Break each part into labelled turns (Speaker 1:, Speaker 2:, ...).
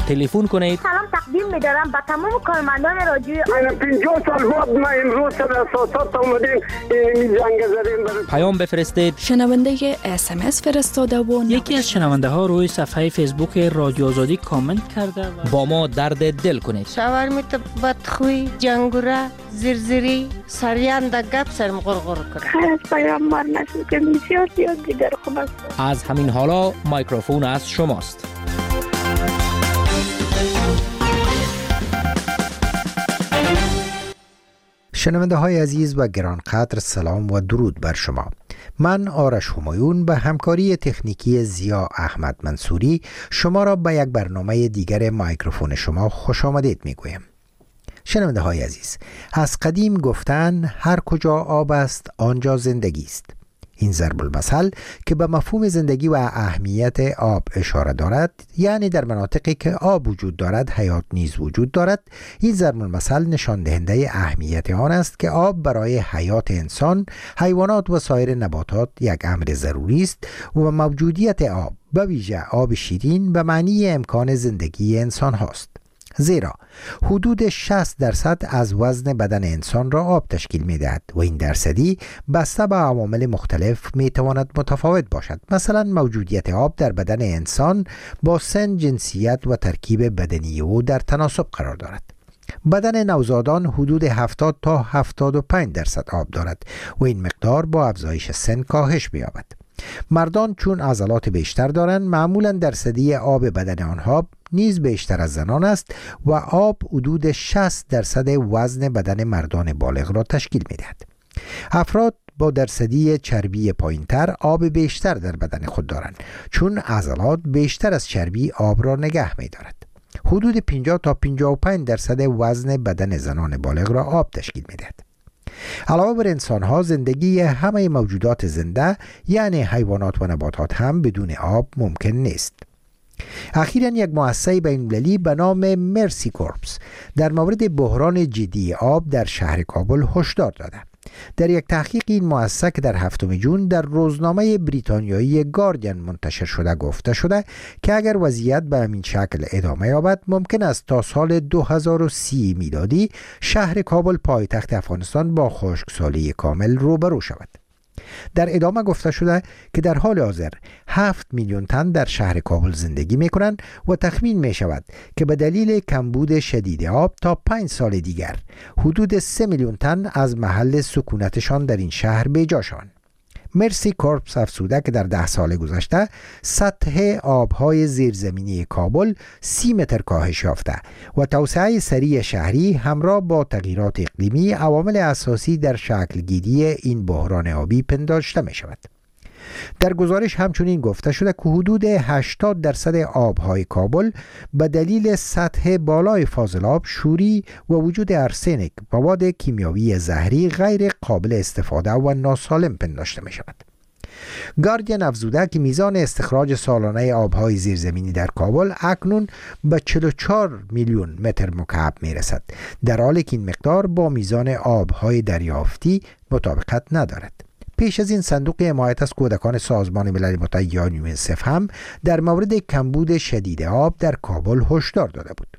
Speaker 1: تلفن کنید.
Speaker 2: سلام تقدیم می‌دارم به تمام کارمندان رادیو.
Speaker 3: 50 سال بعد ما امروز سر اساسات اومدیم این جنگ زدیم.
Speaker 1: پیام بفرستید.
Speaker 4: شنونده SMS فرستاده و
Speaker 5: یکی از شنونده ها روی صفحه فیسبوک رادیو آزادی کامنت کرده و
Speaker 1: با ما درد دل کنید.
Speaker 6: شاورمیت بدخوی جنگوره زرزری سریان دا گپ سرم غرغر کرد.
Speaker 2: خیر از پیامبر نشد که بسیار دیگر خوب است.
Speaker 1: از همین حالا میکروفون از شماست.
Speaker 7: شنونده های عزیز و گرانقدر سلام و درود بر شما. من آرش همایون به همکاری تکنیکی زیا احمد منصوری شما را به یک برنامه دیگر میکروفون شما خوش آمدید می گویم. شنونده های عزیز، از قدیم گفتن هر کجا آب است آنجا زندگی است. این ضرب المثل که به مفهوم زندگی و اهمیت آب اشاره دارد، یعنی در مناطقی که آب وجود دارد حیات نیز وجود دارد، این ضرب المثل نشان دهنده اهمیت آن است که آب برای حیات انسان، حیوانات و سایر نباتات یک امر ضروری است و موجودیت آب، به ویژه آب شیرین، به معنی امکان زندگی انسان هاست. زیرا حدود 60% از وزن بدن انسان را آب تشکیل می دهد و این درصدی بسته به عوامل مختلف می تواند متفاوت باشد. مثلا موجودیت آب در بدن انسان با سن، جنسیت و ترکیب بدنی او در تناسب قرار دارد. بدن نوزادان حدود 70 تا 75% آب دارد و این مقدار با افزایش سن کاهش می‌یابد. مردان چون عضلات بیشتر دارند، معمولا درصدی آب بدن آنها نیز بیشتر از زنان است و آب حدود 60% وزن بدن مردان بالغ را تشکیل می‌دهد. افراد با درصدی چربی پایینتر آب بیشتر در بدن خود دارند، چون عضلات بیشتر از چربی آب را نگه می‌دارد. حدود 50 تا 55% وزن بدن زنان بالغ را آب تشکیل می‌دهد. علاوه بر انسان‌ها، زندگی همه موجودات زنده یعنی حیوانات و نباتات هم بدون آب ممکن نیست. اخیراً یک مؤسسه بین‌المللی به نام مرسی کورپس در مورد بحران جدی آب در شهر کابل هشدار داده. در یک تحقیق این مؤسسه که در 7 جون در روزنامه بریتانیایی گاردین منتشر شده گفته شده که اگر وضعیت به همین شکل ادامه یابد، ممکن است تا سال 2030 میلادی شهر کابل پایتخت افغانستان با خشکسالی کامل روبرو شود. در ادامه گفته شده که در حال حاضر 7 میلیون تن در شهر کابل زندگی می کنند و تخمین می شود که به دلیل کمبود شدید آب تا 5 سال دیگر حدود 3 میلیون تن از محل سکونتشان در این شهر بیجا شوند. مرسی کورپس افزوده که در 10 سال گذشته سطح آبهای زیرزمینی کابل 30 متر کاهش یافته و توسعه سریع شهری همراه با تغییرات اقلیمی عوامل اساسی در شکل گیری این بحران آبی پنداشته می شود. در گزارش همچنین گفته شده که حدود 80% آبهای کابل به دلیل سطح بالای فاضلاب، شوری و وجود ارسنیک، مواد کیمیاوی زهری غیر قابل استفاده و ناسالم پنداشته می شود. گاردین افزوده که میزان استخراج سالانه آبهای زیرزمینی در کابل اکنون به 44 میلیون متر مکعب می رسد، در حالی که این مقدار با میزان آبهای دریافتی مطابقت ندارد. پیش از این صندوق حمایت از کودکان سازمان ملل متحد یا یونیسف هم در مورد کمبود شدید آب در کابل هشدار داده بود.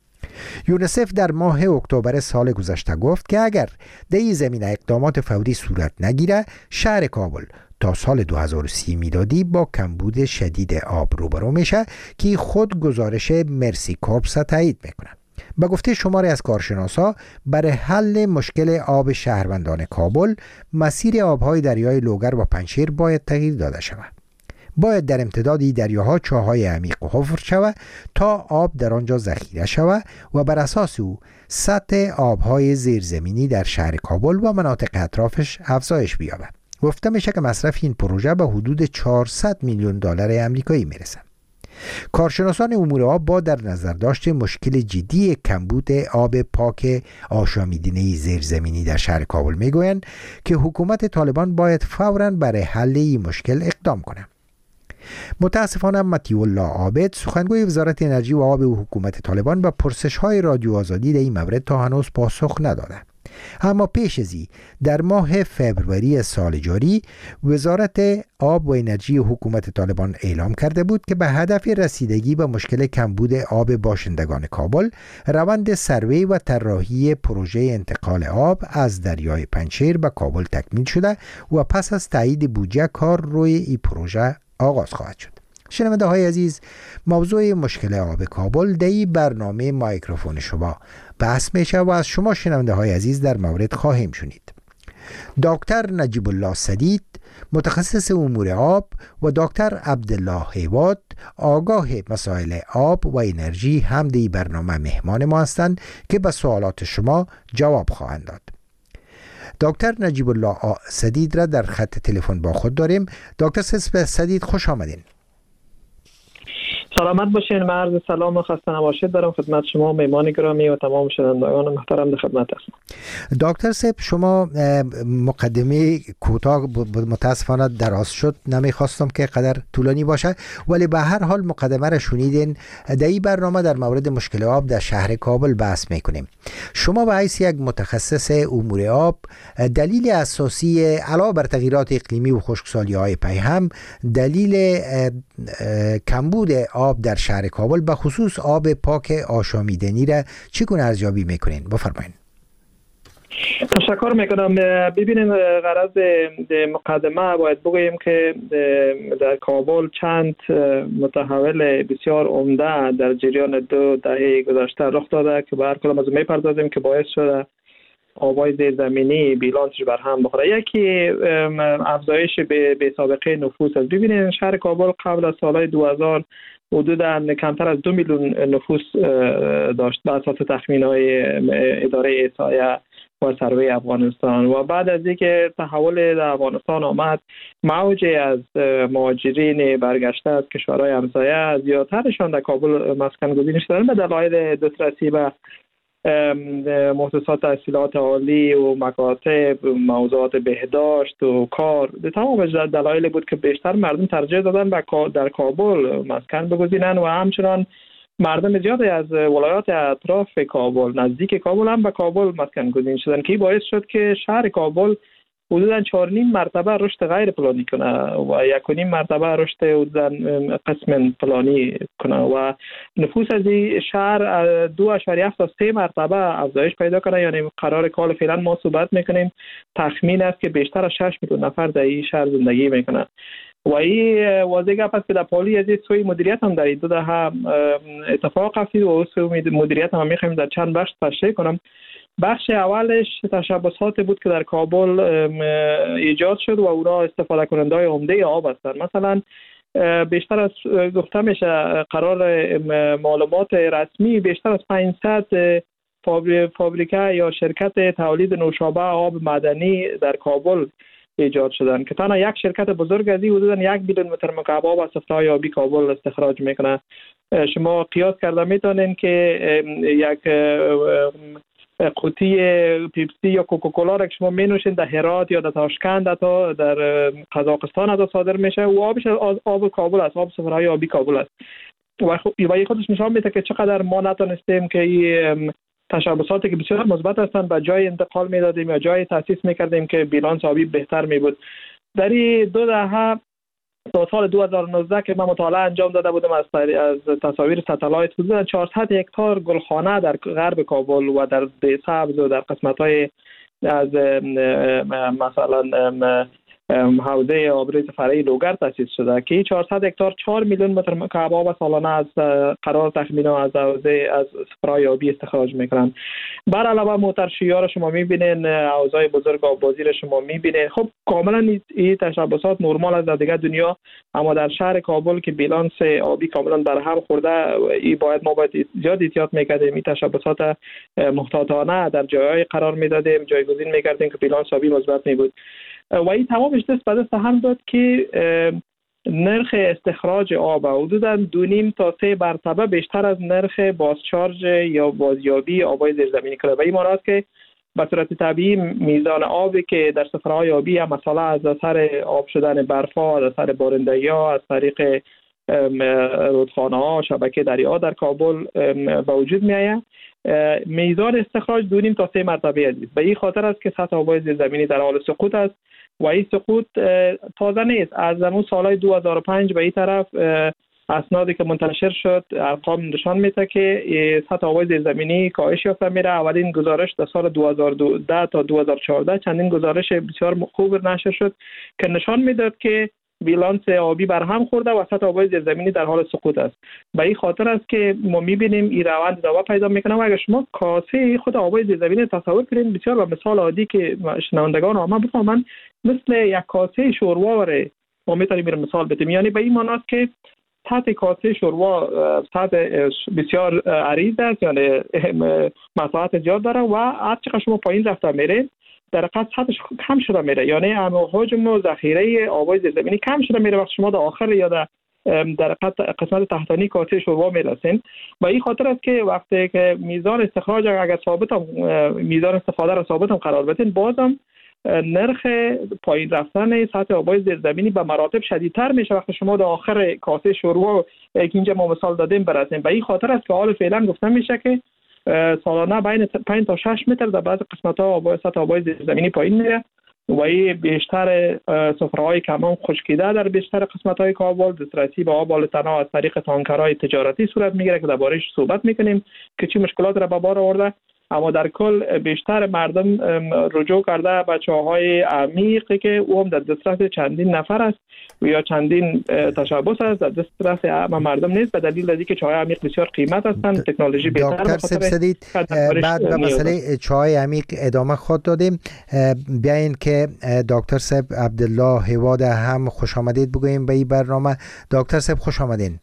Speaker 7: یونیسف در ماه اکتبر سال گذشته گفت که اگر در این زمینه اقدامات فوری صورت نگیره، شهر کابل تا سال 2030 میلادی با کمبود شدید آب روبرو میشه که خود گزارش مرسی کورپس تایید میکنه. به گفته شماری از کارشناسا، برای حل مشکل آب شهروندان کابل، مسیر آبهای دریای لوگر و پنجشیر باید تغییر داده شود. باید در امتداد دریاها چاهای عمیق حفر شود تا آب در آنجا ذخیره شود و بر اساس او سطح آبهای زیرزمینی در شهر کابل و مناطق اطرافش افزایش بیابد. گفته میشه که مصرف این پروژه به حدود 400 میلیون دلار آمریکایی میرسه. کارشناسان امور آب با در نظر داشت مشکل جدی کمبود آب پاک آشامیدنی زیرزمینی در شهر کابل میگویند که حکومت طالبان باید فوراً برای حل این مشکل اقدام کنه. متاسفانه مطیع الله عابد، سخنگوی وزارت انرژی و آب و حکومت طالبان، به پرسش‌های رادیو آزادی در این مورد تا هنوز پاسخ نداده. اما پیش از این در ماه فبروری سال جاری وزارت آب و انرژی حکومت طالبان اعلام کرده بود که به هدف رسیدگی به مشکل کمبود آب باشندگان کابل روند سروی و طراحی پروژه انتقال آب از دریای پنجشیر به کابل تکمیل شده و پس از تایید بودجه کار روی این پروژه آغاز خواهد شد. شنونده های عزیز، موضوع مشکل آب کابل در این برنامه مایکروفون شما بحث میشه و از شما شنونده های عزیز در مورد خواهیم شنید. دکتر نجیب الله سدید، متخصص امور آب، و دکتر عبدالله حیوات، آگاه مسائل آب و انرژی، هم در این برنامه مهمان ما هستند که به سوالات شما جواب خواهند داد. دکتر نجیب الله سدید را در خط تلفن با خود داریم. دکتر سدید، خوش آمدین.
Speaker 8: سلامت باشین. من عرض سلام و خسته نباشید دارم خدمت شما میهمان گرامی و تمام شنوندگان محترم در خدمت هستم.
Speaker 7: دکتر صاحب، شما مقدمه کوتاه متاسفانه دراز شد، نمیخواستم که قدر طولانی باشه، ولی به هر حال مقدمه را شنیدین. در این برنامه در مورد مشکل آب در شهر کابل بحث میکنیم. شما به حیث یک متخصص امور آب، دلیل اساسی علاوه بر تغییرات اقلیمی و خشکسالی های پیهم، دلیل کمبود آب در شهر کابل به خصوص آب پاک آشامیدنی را چگونه ارزیابی میکنین؟ بفرمایید.
Speaker 8: تشکر میکنم. ببینید، غرض مقدمه باید بگوییم که در کابل چند متحول بسیار عمده در جریان 2 دهه گذشته رخ داده که به هر کدام از میپردازیم که باعث شده آبای زیرزمینی بیلانسش بر هم بخوره. یکی افزایش به سابقه نفوس است. ببینید، شهر کابل قبل از سالهای 2000 حدوداً کمتر از 2 میلیون نفوس داشت به اساس تخمین‌های اداره احصایه و سروی افغانستان، و بعد از اینکه تحول در افغانستان آمد، موج از مهاجرین برگشته از کشورهای همسایه زیادترشان در کابل مسکن گزینی شدند به دلایل دسترسی به مؤسسات تحصیلات عالی و مکاتب، موضوعات بهداشت و کار. تمام دلایل بود که بیشتر مردم ترجیح دادن در کابل مسکن بگزینن، و همچنان مردم زیادی از ولایات اطراف کابل، نزدیک کابل هم به کابل مسکن گزین شدن که باعث شد که شهر کابل حدوداً 4.5 مرتبه رشد غیر پلانی کنه و 1.5 مرتبه رشد حدوداً قسم پلانی کنه و نفوس از این شهر 2.7 تا 3 مرتبه افزایش پیدا کنه. یعنی قرار کال فعلا ما صحبت میکنیم تخمین است که بیشتر از 6 میلیون نفر در این شهر زندگی میکنه و این واضح گپ است که در پالی از سوی مدیریت هم در این 2 دهه اتفاق افتید و سوی مدیریت هم میخوایم در چند بخش تشریح کنم. بخش اولش تشبسات بود که در کابل ایجاد شد و اونا استفاده کننده های عمده آب هستند. مثلا بیشتر از گفته میشه قرار معلومات رسمی بیشتر از 500 فابریکه یا شرکت تولید نوشابه آب معدنی در کابل ایجاد شدن که تنها یک شرکت بزرگ از این حدوداً 1 میلیون متر مکعب آب از صفحه‌های آبی کابل استخراج میکنه. شما قیاس کرده میتونین که یک قوطی پیپسی یا کوکاکولا را که شما می-نوشین در هرات یا در تاشکند تا در قزاقستان تا صادر میشه و آبش آب کابل است، آب صفحه‌های آبی کابل است و خودش نشان میده که چقدر ما نتونستیم که این تشبساتی که بسیار مثبت هستند به جای انتقال میدادیم یا جای تاسیس میکردیم که بیلانس آبی بهتر می بود. در این 2 دهه تا سال 2019 که من مطالعه انجام داده بودم از تصاویر ستلایت، حدود 400 هکتار گلخانه در غرب کابل و در سبز و در قسمت‌های از مثلا حوزه آبریز فرعی لوگر تأسیس شده که 400 هکتار 4 میلیون متر مکعب آب سالانه از قرار تخمینا از حوزه از صفرای آبی استخراج میکنن. بر علاوه موترشی‌ها را شما میبینین، حوزه‌های بزرگ آببازی را شما میبینین. خب کاملا این تشبسات نرمال است در دیگه دنیا، اما در شهر کابل که بیلانس آبی کاملا بر هم خورده، این ما باید زیاد احتیاط میکردیم. این تشبسات محتاطانه در جایهای قرار میدادیم، جایگزین میکردیم که بیلانس آبی مثبت میبود و این تمامش دست به دست هم داد که نرخ استخراج آب حدوداً 2.5 تا 3 مرتبه بیشتر از نرخ بازچارج یا بازیابی آبای زیرزمینی کرده. و این معنی است که به صورت طبیعی میزان آبی که در صفحه‌های آبی هم مثلا از اثر آب شدن برف‌ها، از اثر بارندگی‌ها، از طریق رودخانه ها، شبکه دریا در کابل به وجود می آید. میزان استخراج 2.5 تا 3 مرتبه است. به این خاطر است که سطح آبهای زیرزمینی در حال سقوط است و این سقوط تازه نیست. از همون سالهای 2005 به این طرف اسنادی که منتشر شد ارقام نشان میده که سطح آبهای زیرزمینی کاهش یافته میره. اولین گزارش در سال 2010 تا 2014 چندین گزارش بسیار خوب نشر شد که نشان میداد که بیلانس آبی برهم خورده و سطح آبهای زیرزمینی در حال سقوط است. به این خاطر است که ما میبینیم این روند ادامه پیدا میکنه و اگر شما کاسه خود آبهای زیرزمینی تصور کنید، بسیار به مثال عادی که شنوندگان عامه بفهمن، مثل یک کاسه شوروا ما میتونیم مثال بزنیم. یعنی به این معنی است که سطح کاسه شوروا سطح بسیار عریض است، یعنی مساحت زیاد داره و هر چقدر شما پایین رفته میره در حقیقت سطحش کم شده میره، یعنی حجم و ذخیره آبهای زیرزمینی کم شده میره وقتی شما در آخر یا در قسمت تحتانی کاسه شوروا میرسین. و این خاطر است که وقتی که میزان استخراج اگر ثابت هم میزان استفاده را ثابت هم قرار بدین، بازم نرخ پایین رفتن سطح آبهای زیرزمینی به مراتب شدیدتر میشه وقتی شما در آخر کاسه شوروا که اینجا ما مثال دادیم برسیم. به این خاطر است که حال فعلا گفته میشه که سالانه بین 5 تا 6 متر در بعض قسمت‌ها سطح آبهای زیرزمینی پایین میره و این بیشتر سفره‌های کمان خشکیده در بیشتر قسمت‌های کابل، دسترسی به آب بالاتنها از طریق تانکرهای تجارتی صورت میگیره که درباره‌اش صحبت میکنیم که چه مشکلات را به بار آورده. اما در کل بیشتر مردم رجوع کرده به چاهای عمیقی که او هم در دسترس چندین نفر است و یا چندین تشبث است، در دسترس عام مردم نیست به دلیل اینکه چاهای عمیق بسیار قیمت هستند، تکنولوژی بهتر.
Speaker 7: دکتر سدید بعد به مسئله چاهای عمیق ادامه خود دادیم. بیاین که دکتر صاحب عبدالله هواد هم خوش آمدید بگوییم به این برنامه. دکتر صاحب خوش آمدین.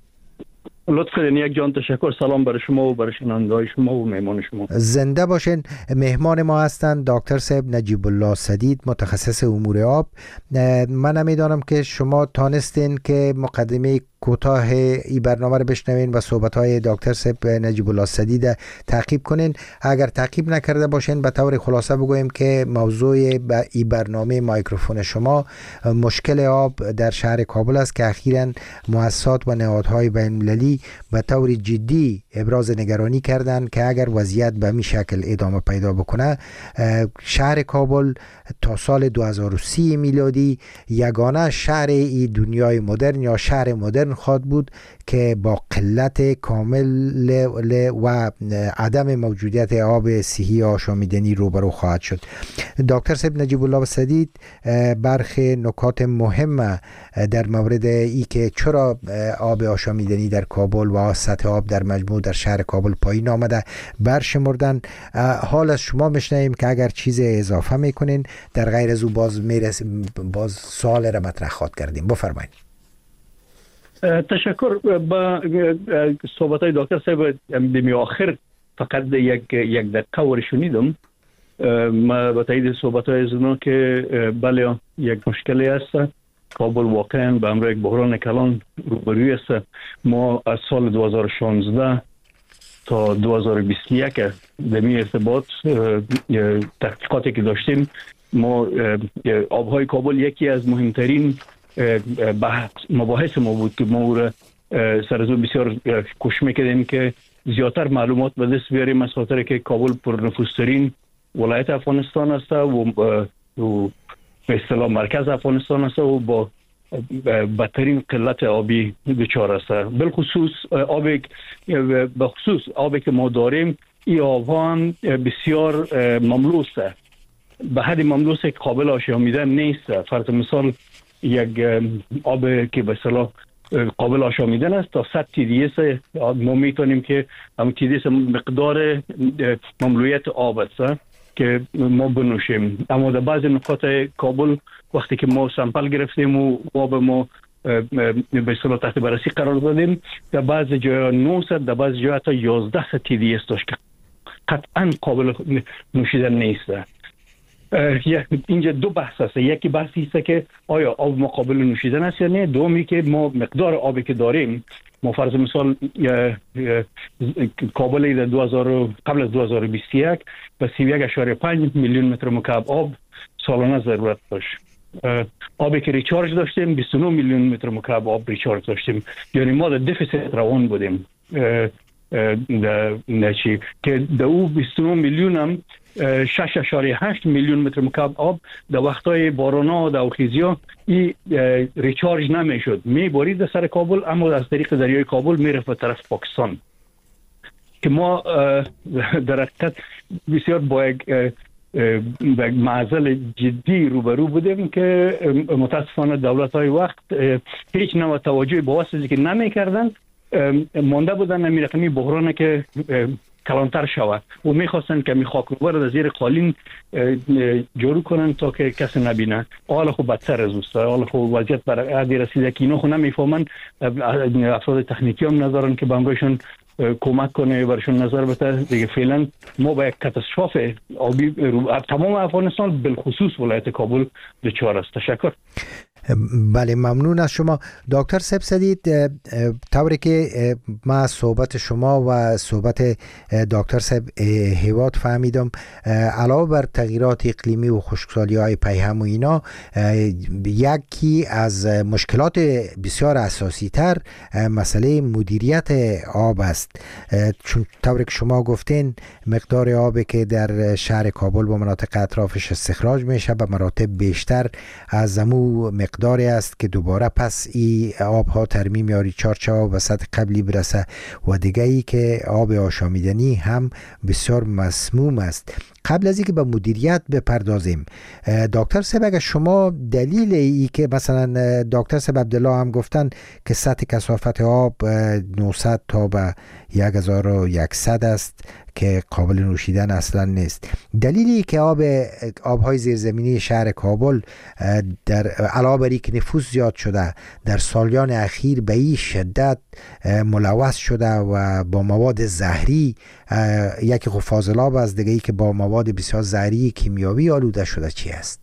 Speaker 9: لطف کردین. یک جان تشکر. سلام برای شما و برای شنوندگان شما و مهمان شما.
Speaker 7: زنده باشین. مهمان ما هستند دکتر صاحب نجیب الله سدید، متخصص امور آب. من نمیدانم که شما تانستین که مقدمه کوتاه این برنامه رو بشنوین و صحبت‌های دکتر صاحب نجیب الله سدید تعقیب کنین. اگر تعقیب نکرده باشین به طور خلاصه بگویم که موضوع این برنامه مایکروفون شما مشکل آب در شهر کابل است که اخیراً مؤسسات و نهادهای بین‌المللی به طور جدی ابراز نگرانی کردند که اگر وضعیت به این شکل ادامه پیدا بکنه شهر کابل تا سال 2030 میلادی یگانه شهر این دنیای مدرن یا شهر مدرن خواهد بود که با قلت کامل و عدم موجودیت آب صحی آشامیدنی روبرو خواهد شد. دکتر صاحب نجیب الله سدید برخی نکات مهم در مورد ای که چرا آب آشامیدنی در کابل و سطح آب در مجموع در شهر کابل پایین آمده برشمردن. حال از شما میشنویم که اگر چیز اضافه میکنین در غیر از او باز سوال را مطرح خواهد کردیم. بفرمایید.
Speaker 9: تشکر. با صحبت‌های دکتر صاحب دمی آخر فقط یک دقیقه ور شنیدم. ما با تایید صحبت‌های از اونا که بله یک مشکلی است. کابل واقعا به امر یک بحران کلان روبروی است. ما از سال 2016 تا 2021 دمی ارتباط تحقیقاتی که داشتیم، ما آبهای کابل یکی از مهمترین مباحث ما بود که ما را سر از او بسیار کوشش میکردیم که زیادتر معلومات به دست بیاریم، از خاطر که کابل پرنفوذترین ولایت افغانستان است و به اصطلاح مرکز افغانستان است و با بدترین قلت آبی دچار است. بالخصوص آبی که ما داریم، این آبها هم بسیار مملوس است، به حد مملوس که قابل آشامیدن نیست. فرض مثال یک آب که به اصطلاح قابل آشامیدن است تا 100 TDS ما میتونیم که هم TDS مقدار مملویت آب است که ما بنوشیم. اما در بعض نقاط کابل وقتی که ما سامپل گرفتیم و آب ما به اصطلاح تحت بررسی قرار دادیم، در بعض جاها 900 در بعض جاها تا 1100 TDS داشت که قطعا قابل نوشیدن نیست. اینجا دو بحث است. یکی بحثی است که آیا آب ما قابل نوشیدن است یا نه. دومی که ما مقدار آبی که داریم، ما فرض مثال کابل در قبل از 2021 به 31.5 میلیون متر مکعب آب سالانه ضرورت داشت آبی که ریچارج داشتیم 29 میلیون متر مکعب آب ریچارج داشتیم، یعنی ما در دفیسیت روان بودیم. نچی که در او 29 میلیون هم 6.8 میلیون متر مکعب آب در وقتای بارونا و در اوخیزیا ای ریچارج نمیشد، میبارید در سر کابل، اما از طریق دریای کابل میرفت به طرف پاکستان که ما در حقیقت بسیار با یک معضل جدی روبرو بودیم که متاسفانه دولت‌های وقت هیچ نوع توجهی به واسطه که نمی‌کردن، مانده بودن نمی رقمی بحرانه که کلانتر شود و میخواستن که خاک‌روبر از زیر قالین جارو کنن تا که کسی نبینه. حالا خب بدتر از اوست، حالا خب وضعیت بر حدی رسیده که اینا خب نمیفهمن، افراد تکنیکی هم ندارن که بانگایشون کمک کنه برشون نظر بده دیگه. فعلا ما با یک کاتاستروف آبی تمام افغانستان بالخصوص ولایت کابل دچار است. تشکر.
Speaker 7: بله ممنون از شما دکتر سب سدید. طوری که ما صحبت شما و صحبت دکتر سب هیواد فهمیدم، علاوه بر تغییرات اقلیمی و خشکسالی های پیهم و اینا، یکی از مشکلات بسیار اساسی تر مسئله مدیریت آب است، چون طوری که شما گفتین مقدار آبی که در شهر کابل و مناطق اطرافش استخراج میشه به مراتب بیشتر از امو مقداری است که دوباره پس ای آبها ترمیم یا ریچارج شود و سطح قبلی برسه، و دیگه ای که آب آشامیدنی هم بسیار مسموم است. قبل از اینکه به مدیریت بپردازیم، دکتر سب اگر شما دلیل ای که مثلا دکتر سب عبدالله هم گفتن که سطح کثافت آب 900 تا به 1100 است که قابل نوشیدن اصلا نیست، دلیلی که آبهای زیرزمینی شهر کابل در علاوه بر اینکه نفوذ زیاد شده در سالیان اخیر به این شدت ملوث شده و با مواد زهری، یکی خب فاضلاب است، دیگه ای که با مواد بسیار زهری کیمیاوی آلوده شده چی است؟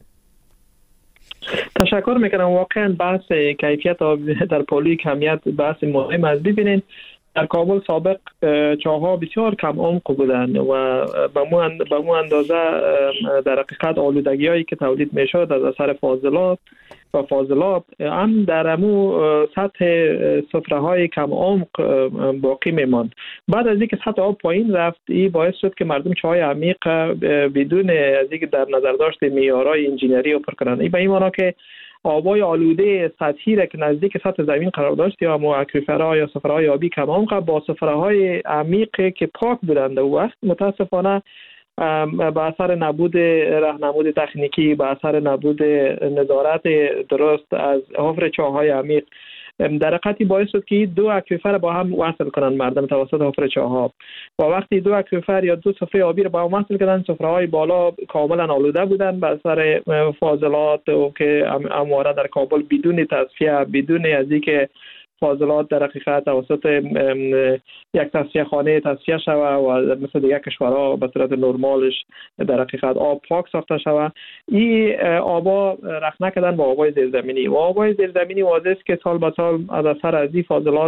Speaker 8: تشکر میکنم. واقعا بحث کیفیت آب در پالوی کمیت بحث مهم است. ببینید در کابل سابق چاه‌ها بسیار کم عمق بودند و به مو اندازه در حقیقت آلودگی‌هایی که تولید میشد از اثر فاضلات و فاضلاب هم در امو سطح سفره‌های کم عمق باقی میماند. بعد از اینکه سطح آب پایین رفت، این باعث شد که مردم چاهای عمیق بدون از اینکه در نظر داشت معیارهای انجینری اوپر کنند. این به این معنی که آبای آلوده سطحی را که نزدیک سطح زمین قرار داشت یا اکویفرها یا سفرهای آبی کم عمق با سفرهای عمیق که پاک بودند و وقت متاسفانه به اثر نبود راهنمود تکنیکی، به اثر نبود نظارت درست از حفر چاهای عمیق، در حقیقت باعث شد که دو اکویفر با هم وصل کنند مردم توسط حفر چاها، و وقتی دو اکویفر یا دو سفره آبی رو با هم وصل کردن، سفره‌های بالا کاملا آلوده بودند به اثر فاضلات و که همواره در کابل بدون تصفیه، بدون از اینکه فاضلات در حقیقت توسط یک تصفیه خانه تصفیه شود و مثل دیگر کشورها به صورت نرمالش در حقیقت آب پاک ساخته شود، این آبا رخ نکردن با آبای زیرزمینی و آبای زیرزمینی واضح است که سال به سال از اثر از این فاضلات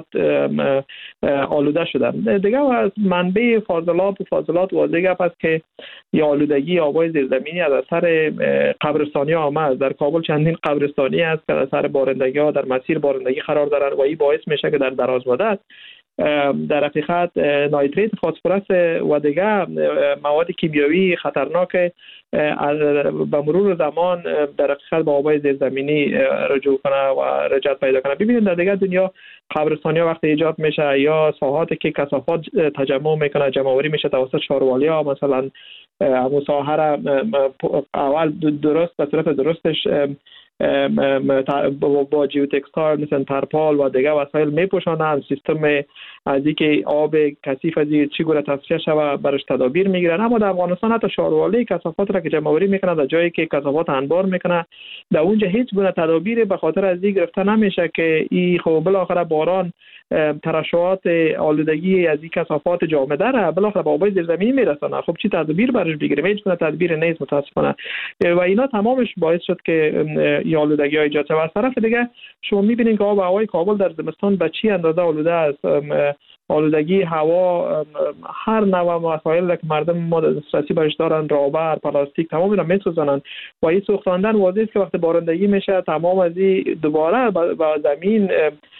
Speaker 8: آلوده شدن. دیگه از منبع فاضلات واضح گپ است که یا آلودگی آبای زیرزمینی از اثر قبرستانی آمد. در کابل چندین قبرستانی است که از اثر بارندگی ها در مسیر بارندگی قرار دارند و این باعث میشه که در دراز مدت در حقیقت نایتریت فسفرس و دیگر مواد کیمیاوی خطرناک به مرور زمان در حقیقت به آبای زیرزمینی رجوع کنه و رجعت پیدا کنه. ببینید در دیگر دنیا قبرستانی ها وقتی ایجاد میشه یا ساحاتی که کثافات تجمع میکنه، جمع‌آوری میشه توسط شهرواری ها، مثلا همون ساحه را اول درست به صورت درستش با جیوتکستایل مثل ترپال و دیگر وسایل میپوشانند، سیستم از اینکه آب کثیف از چگونه تصفیه شود برش تدابیر میگیرن. اما در افغانستان حتی شهروالی کثافات را که جمع‌آوری میکنه در جایی که کثافات انبار میکنه، در اونجا هیچ گونه تدابیری به خاطر از این گرفته نمیشه که این خب بالاخره باران ترشحات آلودگی از این کثافات جامده را بالاخره به آبای زیرزمینی میرسونه. خب چی تدبیر برش بگیریم؟ هیچ گونه تدبیر نیست متاسفانه و اینا تمامش باعث شد که یا آلودگی ها ایجاد شد. و از طرف دیگه شما می‌بینید که آب و هوای کابل در زمستان به چی اندازه آلوده است. آلودگی هوا، هر نوع مسائل که مردم ما دسترسی بهش دارن، رابر، پلاستیک، تمام اینا میسوزانن و این سوختاندن واضحه است که وقتی بارندگی میشه تمام از این دوباره به زمین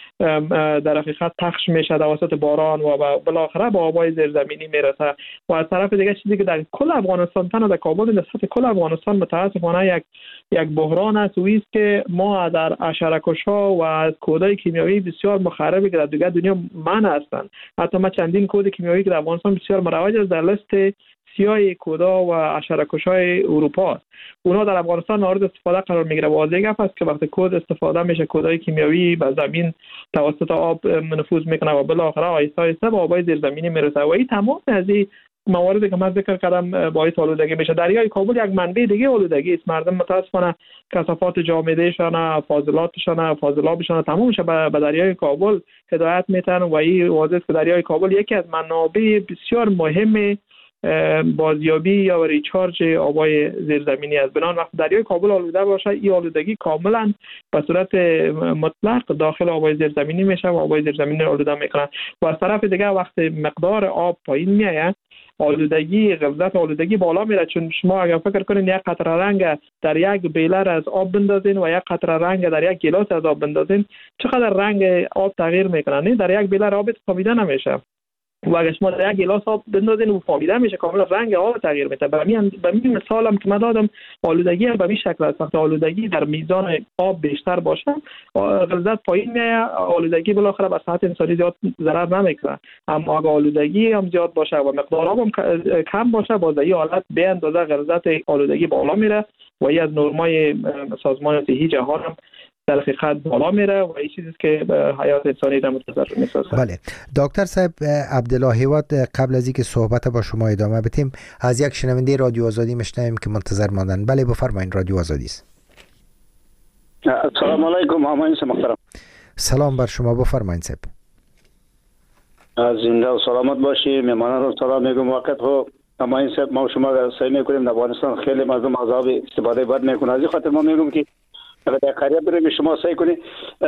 Speaker 8: در حقیقت پخش میشه توسط باران و بالاخره با آبای زیرزمینی میرسه. و از طرف دیگه چیزی که در کل افغانستان، تنها در کابل نسبت کل افغانستان متاسفانه یک بحران است، ویست که ما در حشره‌کش‌ها و از کودهای کیمیایی بسیار مخربی که در دیگر دنیا منع هستند. حتی ما چندین کود کیمیایی که در افغانستان بسیار مروج است در لیست سیاه کودا و حشره‌کش‌های اروپا است. اونها در افغانستان مورد استفاده قرار میگیره. واضح گپ است که وقتی کود استفاده میشه، کودهای کیمیایی به زمین توسط آب نفوذ میکنه و بالاخره آهسته آهسته به آبای زیرزمینی میرسه و این تمام از این مواردی که من ذکر کردم باعث آلودگی میشه. دریای کابل یک منبع دیگه آلودگی است. مردم متاسفانه کثافات جامدهشان، فاضلاتشان، فاضلابشان تمامش به دریای کابل هدایت میتن و این واضح است که دریای کابل یکی از منابع بسیار مهم بازیابی یا ریچارج آبای زیرزمینی است. بنابراین وقتی دریای کابل آلوده باشه، این آلودگی کاملا به صورت مطلق داخل آبای زیرزمینی میشه و آبای زیرزمینی آلوده میکنه. و از طرف دیگه وقتی مقدار آب پایین میاد، غلظت آلودگی بالا میره. چون شما اگر فکر کنین یک قطره رنگ در یک بیلر از آب بندازین و یک قطره رنگ در یک گیلاس از آب بندازین، چقدر رنگ آب تغییر میکنه. در یک بیلر آب فهمیده نمیشه و اگر شما در یک گیلاس آب بندازین و فهمیده میشه، کاملا رنگ آب تغییر میده. به همین مثالم که من دادم، آلودگی به این شکل است. وقتی آلودگی در میزان آب بیشتر باشه، غلظت پایین میاد، آلودگی بالاخره به صحت انسانی زیاد ضرر نمیکنه. اما اگر آلودگی هم زیاد باشه و مقدار آب هم کم باشه، باز این حالت به اندازه غلظت آلودگی بالا میره و این از نرمای سازمان صحی جهان هم در حقیقت بالا میره و این چیزی که حیات انسانی را متضرر میسازه.
Speaker 7: بله دکتر صاحب عبدالله هیواد، قبل از اینکه صحبت با شما ادامه بدیم از یک شنونده رادیو آزادی میشنویم که منتظر ماندن. بله بفرمایید، رادیو آزادی است.
Speaker 10: سلام علیکم همایون محترم.
Speaker 7: سلام بر شما، بفرمایید صاحب.
Speaker 10: زنده و سلامت باشی. میمانان رو سلام میگم. وقت ها همایون صاحب ما شما سعی میکنیم در افغانستان خیلی مردم از آب استفاده بد میکنه. از این خاطر ما میگم که اگر در قریه بریم شما سعی کنید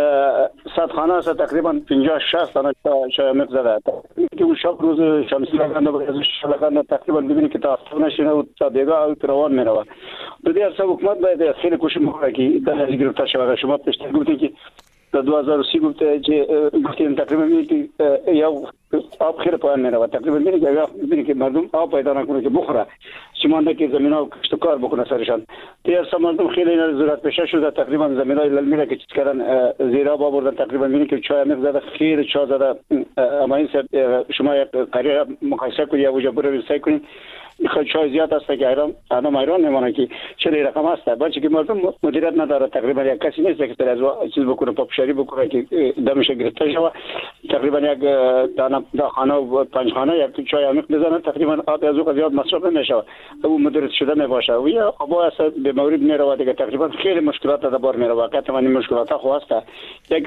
Speaker 10: 100 خانه است تقریبا 50-60 تا چای عمیق زده که اون شب روز شمسی لگنده و ازش لگنده تقریبا ببینید که تا افتاد نشینه و تا دیگه روان میروه. دو دیگر سب حکومت باید خیلی کوشش میکنه که در از گرفتار شود. شما پیشتر گفتید که در 2030 گفته که گفتیم تقریبا میبینید که یا آب خیلی پایین میروه. تقریبا میبینید که مردم آب پیدا نکنه که بخوره، چیمانده که زمین ها کشت و کار بکنه سرشان. دیگر سب مردم خیلی اینا ضرورت پیشه شده. تقریبا زمین های للمیره که چیز کردن زیر آب آوردن. تقریبا میبینید که چای عمیق زده، خیلی چای زده. اما این شما یک قریه مقایسه کنید یا وجه برای سعی کنید چای زیاد است که آدم ایران میمونه که چه رقم است. بچه که مردم مدیریت نداره. تقریبا یک کسی نیست که از چیز بکنه، پاپشاری بکنه که دمش گرفته شود. تقریبا یک دانه خانه و 5 خانه یک چای عمیق بزنه، تقریبا آب از او زیاد مصرف نمیشه. او مدیریت شده میباشه و یا آب است به مورد میروه دیگه. تقریبا خیلی مشکلات در بار میروه. واقعا این مشکلات خو است. یک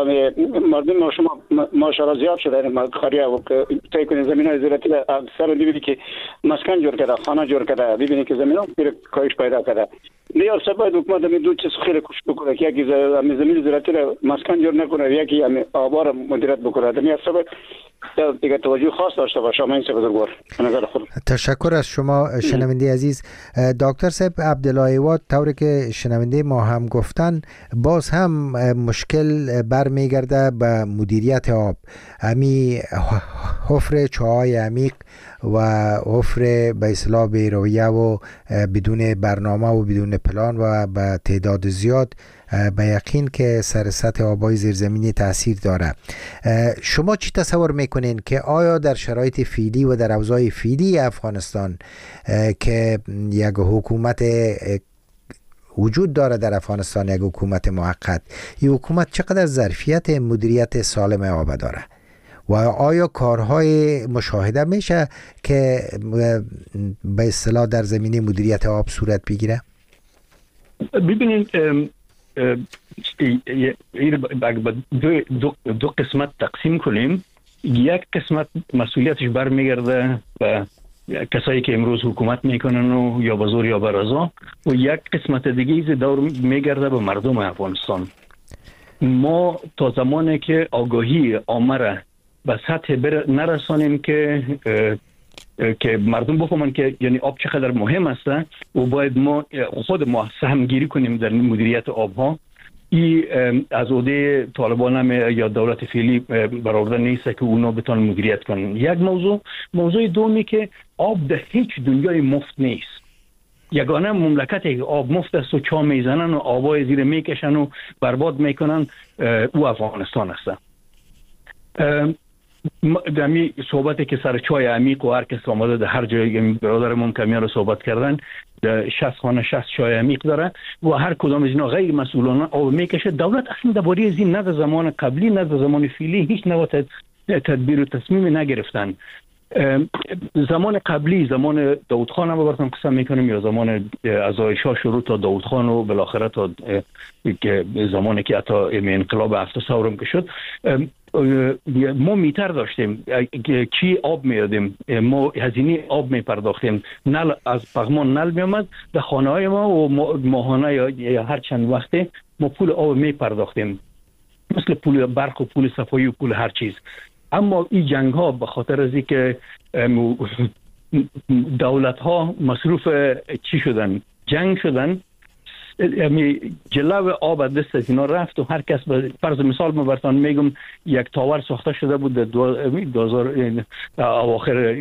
Speaker 10: مردم شما ماشاءالله زیاد شده. خریه و تای کنید زمینای زراعتی اکثر میبینید که مسکن جور کرده، خانه جور کرده. ببینید که زمین ها پیر کاهش پیدا کرده. دیگر سبب حکومت می دو چیز خیلی کوشش بکنه که یکی زمین زراعتی را مسکن جور نکنه، یکی آبا را مدیریت بکنه. دیگر سبب دیگه توجه خاص داشته باشه. من این بزرگوار نظر خود.
Speaker 7: تشکر از شما شنونده عزیز. دکتر صاحب عبدالله هیواد، طوری که شنونده ما هم گفتن، باز هم مشکل برمیگرده به مدیریت آب. امی حفر چاهای عمیق و حفر به اصطلاح بی‌رویه و بدون برنامه و بدون پلان و به تعداد زیاد به یقین که سر سطح آبای زیرزمینی تاثیر داره. شما چی تصور میکنین که آیا در شرایط فعلی و در اوضاع فعلی افغانستان که یک حکومت وجود داره در افغانستان، یک حکومت موقت، این حکومت چقدر ظرفیت مدیریت سالم آب داره و آیا کارهای مشاهده میشه که به اصطلاح در زمینه مدیریت آب صورت بگیره؟
Speaker 9: ببینید دو قسمت تقسیم کنیم. یک قسمت مسئولیتش برمیگرده به کسایی که امروز حکومت میکنن و یا به زور یا به رضا، و یک قسمت دیگه دور میگرده به مردم افغانستان. ما تا زمانی که آگاهی عامه را به سطح نرسانیم که مردم بفهمن که یعنی آب چقدر مهم است و باید ما خود ما سهمگیری کنیم در مدیریت آبها، این از عهده طالبان هم یا دولت فعلی برآورده نیست که اونا بتونن مدیریت کنن. یک موضوع دومی که آب در هیچ دنیای مفت نیست. یگانه مملکتی که آب مفت است و چا میزنن و آبای زیر میکشن و برباد میکنن او افغانستان است. دمی صحبتی که سر چای عمیق و هر کس آمده در هر جای برادرمون کمیان رو صحبت کردن، 60 خانه 60 چای عمیق داره و هر کدام از اینا غیر مسئولانه آب میکشه. دولت اصلا درباره از این نه در زمان قبلی نه در زمان فعلی هیچ نوع تدبیر و تصمیم نگرفتن. زمان قبلی، زمان داود خان هم براتون قسم میکنیم یا زمان عزای شاه شروع تا داود خان و بالاخره تا زمانی که حتی انقلاب 7 ثورم که شد، ما میتر داشتیم چی آب میادیم، ما هزینه آب میپرداختیم، نل از پغمان نل میامد در خانه های ما و ماهانه یا هر چند وقته ما پول آب میپرداختیم، مثل پول برق و پول صفایی و پول هر چیز. اما این جنگ ها به خاطر از اینکه دولت ها مصروف چی شدن، جنگ شدن، جلو آب از دست از اینا رفت و هر کس فرض مثال ما براتون میگم یک تاور ساخته شده بود در 2000 اواخر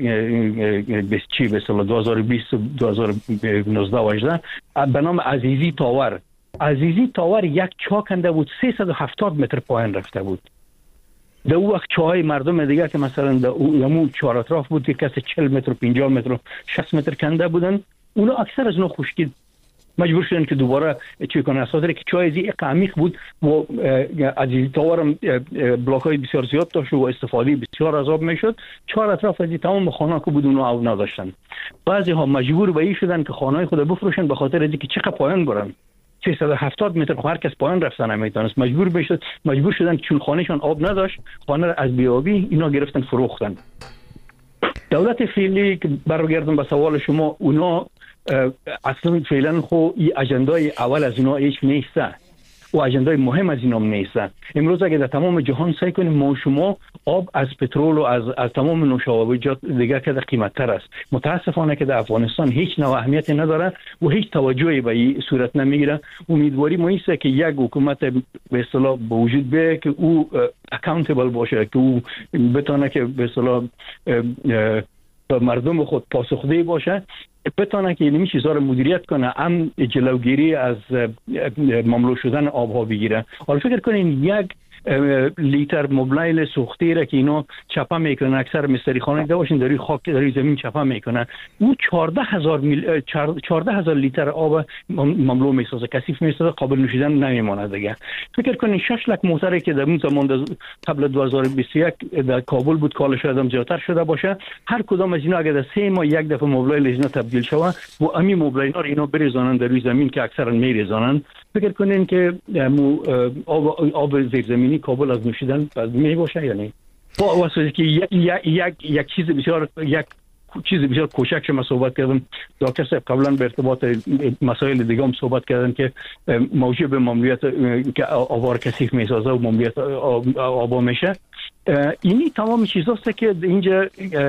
Speaker 9: 2020 2019 و 18 به نام عزیزی تاور. عزیزی تاور یک چا کنده بود 370 متر پایین رفته بود. در اون وقت چاهای مردم دیگه که مثلا در اون چهار اطراف بود که کسی 40 متر 50 متر 60 متر کنده بودن، اونا اکثر از اونا خشکید، مجبور شدن که دوباره چی کنن. اساسا که چای زی عمیق بود و از این تاورم بلاک‌های بسیار زیاد داشت و استفاده بسیار از آب میشد. چهار اطراف از تمام خانه‌ها که بود اونا آب نداشتن. بعضی ها مجبور به این شدن که خانه‌های خود بفروشن به خاطر اینکه چقدر پایین برن. 370 متر هر کس پایین رفتن نمیتونست، مجبور شدن چون خانهشان آب نداشت، خانه را از بیابی اینا گرفتن فروختن. دولت فعلی که برگردم به سوال شما، اونا اصلا فعلا خو این اجندای اول از اینا هیچ نیست و اجندای مهم از اینا نیست. امروز اگه در تمام جهان سعی کنیم ما شما آب از پترول و از تمام نوشابه‌جات دیگه که قیمت‌تر است. متاسفانه که در افغانستان هیچ نوع اهمیتی نداره و هیچ توجهی به این صورت نمیگیره. امیدواری ما است که یک حکومت به اصطلاح به وجود بیاید که او اکاونتبل باشه، که او بتونه که به اصطلاح مردم خود پاسخگوی باشه، بتونه که این چیزا رو مدیریت کنه، هم جلوگیری از مملو شدن آبها بگیره. حالا فکر کنین یک لیتر مبلیل سوخته را که اینا چپه میکنن، اکثر مستری خانه داشتین داری خاک داری زمین چپه میکنن، او 14000 لیتر آب مملو میسازه، کثیف میسازه، قابل نوشیدن نمیمونه دیگه. فکر کنین 6 لک موتری که در اون زمان قبل 2021 در کابل بود کال شاید هم زیادتر شده باشه، هر کدام از اینا اگه در 3 ماه یک دفعه مبلیل اینا تبدیل شوه و امی مبلینا رو اینا بریزانن در روی زمین که اکثرا میریزانن، فکر کنین که آب زیرزمینی کابل از نوشیدن می باشه یا نه؟ با واسه که یک چیز بسیار کوچک شما صحبت کردم، دکتر صاحب قبلا به ارتباط مسائل دیگه هم صحبت کردن که موجب ممنوعیت که آوار کثیف میسازه و ممنوعیت آبا میشه. اینی تمام چیزاست که اینجا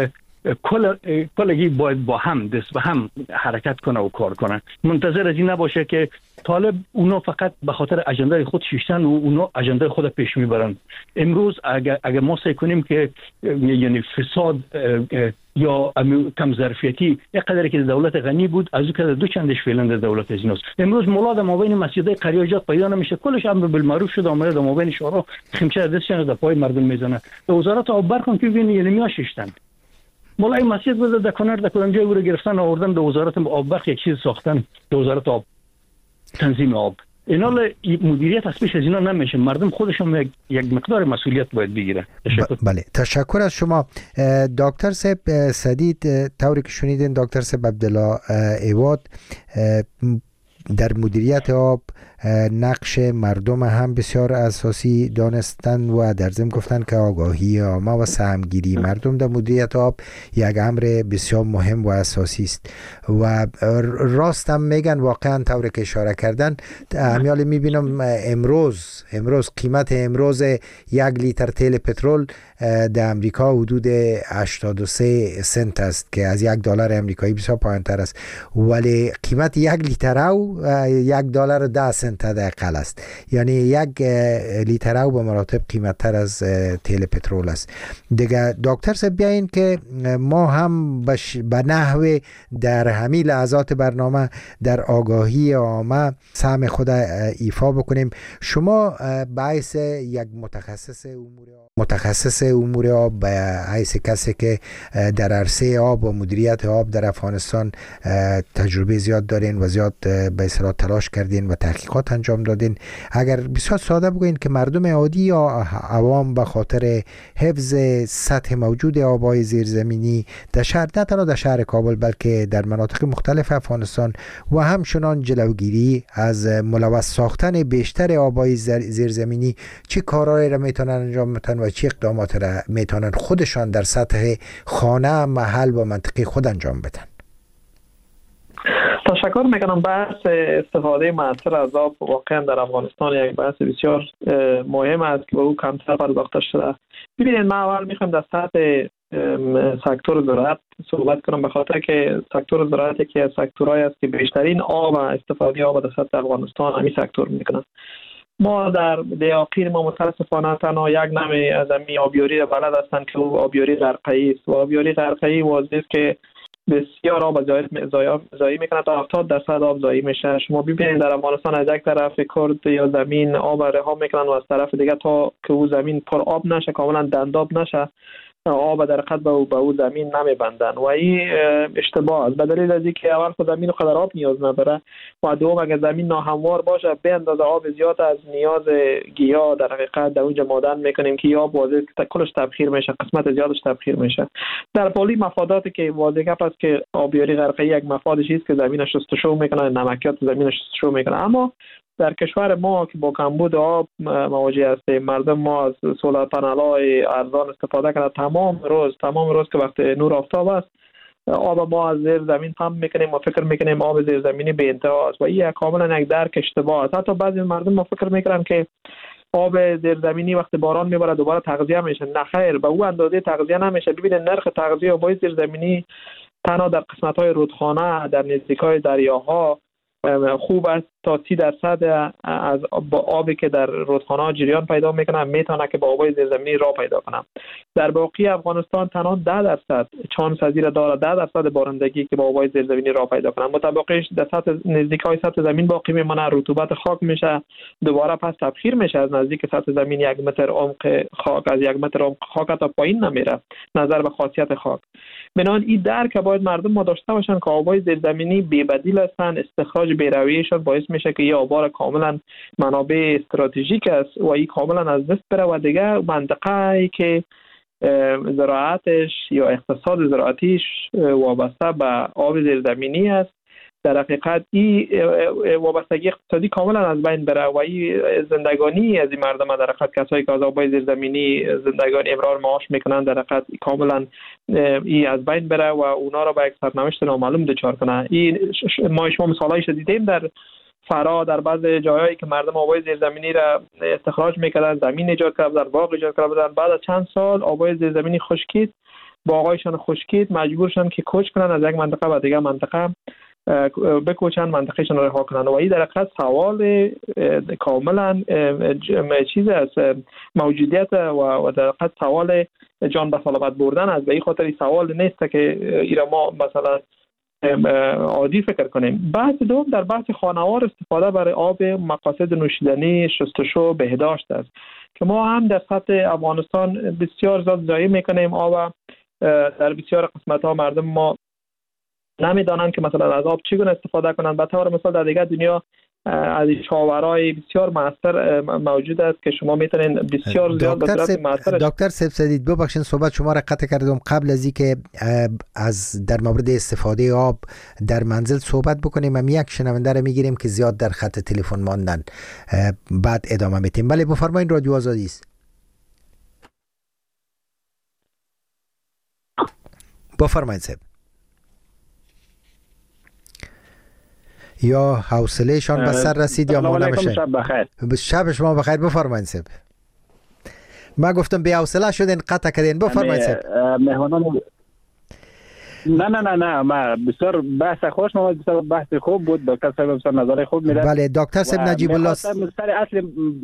Speaker 9: کلگی باید با هم دست به هم حرکت کنه و کار کنه. منتظر از این نباشه که طالب اونا فقط به خاطر اجنده خود شیشتن و اونا اجنده خود پیش میبرن. امروز اگر ما سعی کنیم که یعنی فساد یا کم ظرفیتی یک قدری که دولت غنی بود از او که دو چندش فعلا در دولت از ایناست. امروز مولا در مابین مسجدای قریاجات پیدا نمیشه، کلش امر بالمعروف شده، آمده در مابین شورا خمچه دستشان در پای مردم میزنه. به وزارت آب برخون که ببینید یعنی میاششتن مولای مسجد بود در کنار در کدام جای او رو گرفتن آوردن به وزارت آب برق یک چیز ساختن، به وزارت آب تنظیم آب. اینا مدیریت از پیش از اینا نمیشه، مردم خودشون یک مقدار مسئولیت باید بگیرن.
Speaker 7: بله تشکر از شما دکتر صاحب سدید. طوری که شنیدین دکتر صاحب عبدالله ایواد در مدیریت آب نقش مردم هم بسیار اساسی دانستند و در ضمن گفتند که آگاهی عامه و سهمگیری مردم در مدیریت آب یک امر بسیار مهم و اساسی است و راست هم میگن واقعا طوری که اشاره کردن. همیال میبینم امروز قیمت امروز 1 لیتر تیل پترول در امریکا حدود 83 سنت است که از $1 امریکایی بسیار پایین‌تر است، ولی قیمت 1 لیتر او $1.10 حداقل است. یعنی 1 لیتر او به مراتب قیمت‌تر از تیل پترول است دیگه. دکتر صاحب بیاین که ما هم به نحو در همین لحظات برنامه در آگاهی عامه سهم خود ایفا بکنیم. شما به حیث یک متخصص امور آب، به حیث کسی که در عرصه آب و مدیریت آب در افغانستان تجربه زیاد دارین و زیاد به اصطلاح تلاش کردین و تحقیقات انجام دادین، اگر بسیار ساده بگوین که مردم عادی یا عوام به خاطر حفظ سطح موجود آب‌های زیرزمینی در شهر، نه تنها در شهر کابل بلکه در مناطق مختلف افغانستان و همچنان جلوگیری از ملوث ساختن بیشتر آب‌های زیرزمینی، چه کارهایی را میتونن انجام بدن و چه اقدامات را میتونن خودشان در سطح خانه، محل و منطقه خود انجام بدن؟
Speaker 8: تشکر میکنم. بحث استفاده مؤثر از آب واقعا در افغانستان یک بحث بسیار مهم است که به او کمتر پرداخته شده. ببینید، ما اول میخوایم در سطح سکتور زراعت صحبت کنم، به خاطر که سکتور زراعت یکی از سکتورهایی است که بیشترین آب و استفاده آب در سطح افغانستان همین سکتور میکنه. ما در دیاقیر ما متاسفانه تنها یک نوع از همین آبیاری را بلد هستند که او آبیاری غرقه‌ای است و آبیاری غرقه‌ای واضح است که بسیار آب ضایع میکنه، تا 70% آب ضایع میشه. شما ببینید در افغانستان از یک طرف کرد یا زمین آب رها میکنن و از طرف دیگه تا که او زمین پر آب نشه، کاملا دنداب نشه، آب در قد به او زمین نمیبندن و این اشتباه است. به دلیل از اینکه اول خود زمین قدر آب نیاز نداره و دوم اگر زمین ناهموار باشه به اندازه آب زیاد از نیاز گیاه در حقیقت در اونجا مادن میکنیم که آب واضح کلش تبخیر میشه، قسمت زیادش تبخیر میشه. در پلی مفاداتی که واضح است که آبیاری غرقه‌ای یک مفادش است که زمین شستشو میکنه، نمکیات زمین شستشو میکنه. اما در کشور ما که با کمبود آب مواجه هستیم، مردم ما از سولار پنل‌های ارزان استفاده کنند تمام روز که وقت نور آفتاب است آب ما از زیر زمین پمپ میکنیم و فکر میکنیم آب زیر زمینی به انتها است و این کاملا یک درک اشتباه است. حتی بعضی مردم ما فکر میکنن که آب زیر زمینی وقت باران میباره دوباره تغذیه میشه. نه خیر، به او اندازه تغذیه نمیشه. ببینید نرخ تغذیه آب زیر زمینی تنها در قسمت‌های رودخانه، در نزدیکای دریاها خوب است تا 30% از آبی که در رودخانه جریان پیدا میکنه میتونه که با آبای زیرزمینی راه پیدا کنه. در باقی افغانستان تنها 10% چانس پذیر داره، 10% بارندگی که با آبای زیرزمینی راه پیدا کنه. متبقیش در سطح نزدیکای سطح زمین باقی میمونه، رطوبت خاک میشه، دوباره پس تبخیر میشه از نزدیک سطح زمین 1 متر عمق خاک، از 1 متر عمق خاک تا پایین نمیره نظر به خاصیت خاک. بنابراین این درک باید مردم ما داشته باشن که آبای زیرزمینی بی‌بدیل هستن، استخراج بی‌رویه‌شان باعث میشه که این آبا کاملا منابع استراتژیک است و این کاملا از دست بره و دیگه منطقه‌ای که زراعتش یا اقتصاد زراعتیش وابسته به آب زیرزمینی است در حقیقت این وابستگی اقتصادی کاملا از بین بره و این زندگانی از این مردم در حقیقت کسایی که از آبای زیرزمینی زندگانی امرار معاش میکنن در حقیقت کاملا این از بین بره و اونا را به یک سرنوشت نامعلوم دچار کنه. این ما شما مثالایش دیدیم در فرا، در بعض جاهایی که مردم آبای زیرزمینی را استخراج میکردن، زمین ایجاد کردن، باغ ایجاد کردن، بعد از چند سال آبای زیرزمینی خشکید، باغایشان خشکید، مجبور شدن که کوچ کنن از یک منطقه به دیگر منطقه بکوچن، منطقهشان را رها کنن و این در حقیقت سوال کاملا چیز است، موجودیت و در حقیقت سوال جان به سلامت بردن است. به این خاطر سوال نیست که ایرا ما مثلا عادی فکر کنیم. بحث دوم در بحث خانوار استفاده برای آب مقاصد نوشیدنی، شستشو، بهداشت است که ما هم در سطح افغانستان بسیار زیاد ضایع میکنیم آب. در بسیار قسمت ها مردم ما نمیدانند که مثلا از آب چگونه استفاده کنند. به طور مثال در دیگر دنیا از شاورای بسیار موثر موجود است که شما میتونین بسیار زیاد به صورت موثر.
Speaker 7: دکتر سیدی ببخشید صحبت شما را قطع کردم. قبل از اینکه از در مورد استفاده آب در منزل صحبت بکنیم، هم یک شنونده را میگیریم که زیاد در خط تلفن ماندن، بعد ادامه میدیم. بله بفرمایید، رادیو آزادی است. بفرمایید صاحب. یا حوصله شان به سر رسید یا ما نمیشه.
Speaker 11: شب بخیر.
Speaker 7: شب شما بخیر. بفرمایید صاحب. ما گفتم بی حوصله شدین قطع کردین. بفرمایید صاحب.
Speaker 11: مهمانان نه ما بسیار بحث خوش، ما بسیار بحث خوب بود. دکتر صاحب بسیار نظر خوب میداد.
Speaker 7: بله دکتر صاحب نجیب الله
Speaker 11: سر اصل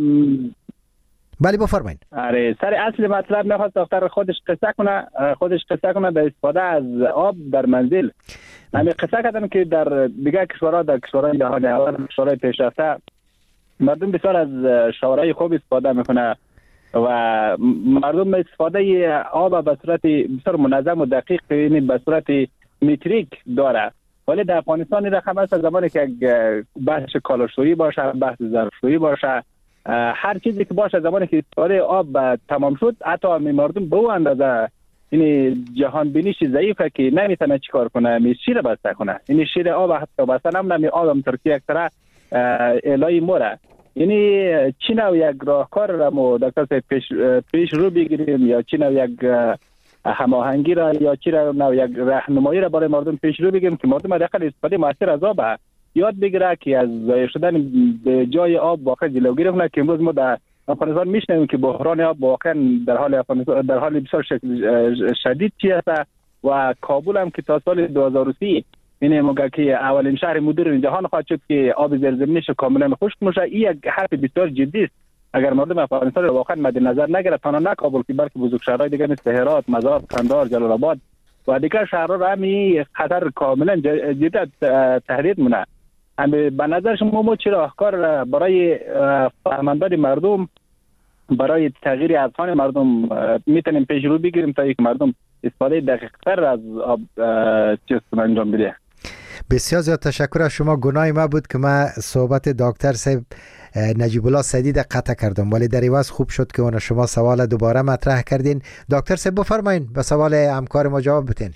Speaker 7: بله بفرمایید.
Speaker 11: آره سر اصل مطلب میخواست دکتر خودش قصه کنه به استفاده از آب در منزل. همین قصه کردم که در دیگه کشورها، در کشورهای جهان اول، کشورهای پیشرفته، مردم بسیار از شاورهای خوب استفاده میکنه و مردم استفاده آب به صورت بسیار منظم و دقیق، یعنی به صورت متریک داره. ولی در افغانستان رقم است زمانی که بحث کالاشویی باشه، بحث ظرفشویی باشه، هر چیزی که باشه، زمانی که استفاده آب تمام شد، حتی مردم به اندازه یعنی جهان بینیش ضعیفه که نمیتونه چیکار کنه، شیر بسته کنه. یعنی شیر آب حتی بسته نمیتونه، آب هم ترکیه اکثر الهی موره. یعنی چی نوع یک راهکار را ما دکتر پیش رو بگیریم، یا چی نوع یک هماهنگی را، یا چی نوع یک راهنمایی را برای مردم پیش رو بگیریم که مردم حداقل استفاده موثر از آب یاد بگیره که از ضایع شدن به جای آب واقعا جلوگیری کنه. که امروز ما در افغانستان میشنویم که بحران آب واقعا در حال بسیار شدید است و کابل هم که تا سال 2030 این موقع که اولین شهر مدرن جهان خواهد شد که آب زیرزمینیش کاملا خشک میشه. این یک حرف بسیار جدی است. اگر مردم افغانستان رو واقعا مد نظر نگیره، تنها نه کابل که بلکه بزرگ شهرهای دیگه مثل هرات، مزار، قندهار، جلال آباد و دیگر شهرها را همین خطر کاملا جدی تهدید مونه. به نظر شما ما چه راهکار برای فهماندن مردم، برای تغییر اذهان مردم میتونیم پیش رو بگیریم تا یک مردم استفاده دقیق‌تر از آب انجام بده؟
Speaker 7: بسیار زیاد تشکر از شما. گناه ما بود که ما صحبت دکتر صاحب نجیب الله سدید قطع کردم، ولی در عوض خوب شد که اون شما سوال دوباره مطرح کردین. دکتر صاحب بفرمایید به سوال همکار ما جواب بدین.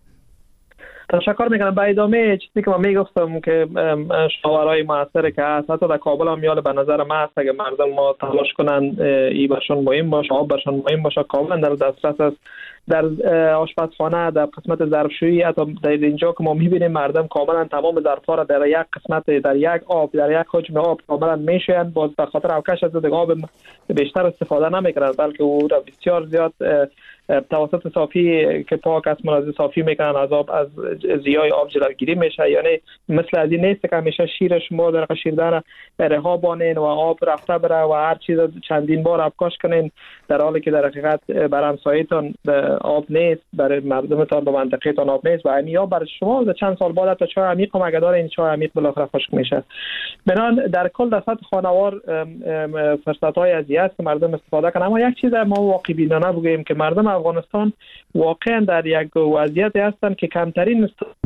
Speaker 8: تشکر میکنم. به ادامه چیزی که من میگفتم که شاورهای موثر که هست، حتی در کابل هم میاد به نظر من هست اگه مردم ما تلاش کنن ای برشون مهم باشه، آب برشون مهم باشه، کاملا در دسترس است. در آشپزخانه، در قسمت ظرفشویی، حتی در اینجا که ما میبینیم مردم کاملا تمام ظرفا را در یک قسمت، در یک آب، در یک حجم آب کاملا میشوین. باز به خاطر اوکش از آب بیشتر استفاده نمیکنن، بلکه او را بسیار زیاد توسط صافی که پاک است مناسب صافی میکنن، از آب، از زیای آب جلوگیری میشه. یعنی مثل از این نیست که همیشه شیر شما در شیردار رها بانین و آب رفته بره و هر چیز چندین بار آبکاش کنین، در حالی که در حقیقت بر همسایه‌تان آب نیست، برای مردمتان به منطقه‌تان آب نیست و همین آب برای شما در چند سال بعد تا چای عمیق هم اگه داره این چای عمیق بالاخره خشک میشه. بنان در کل در سطح خانوار فرصت‌های از است که مردم استفاده کنن. اما یک چیز ما واقعی بینانه بگیم که مردم افغانستان واقعا در یک وضعیتی هستند که کمترین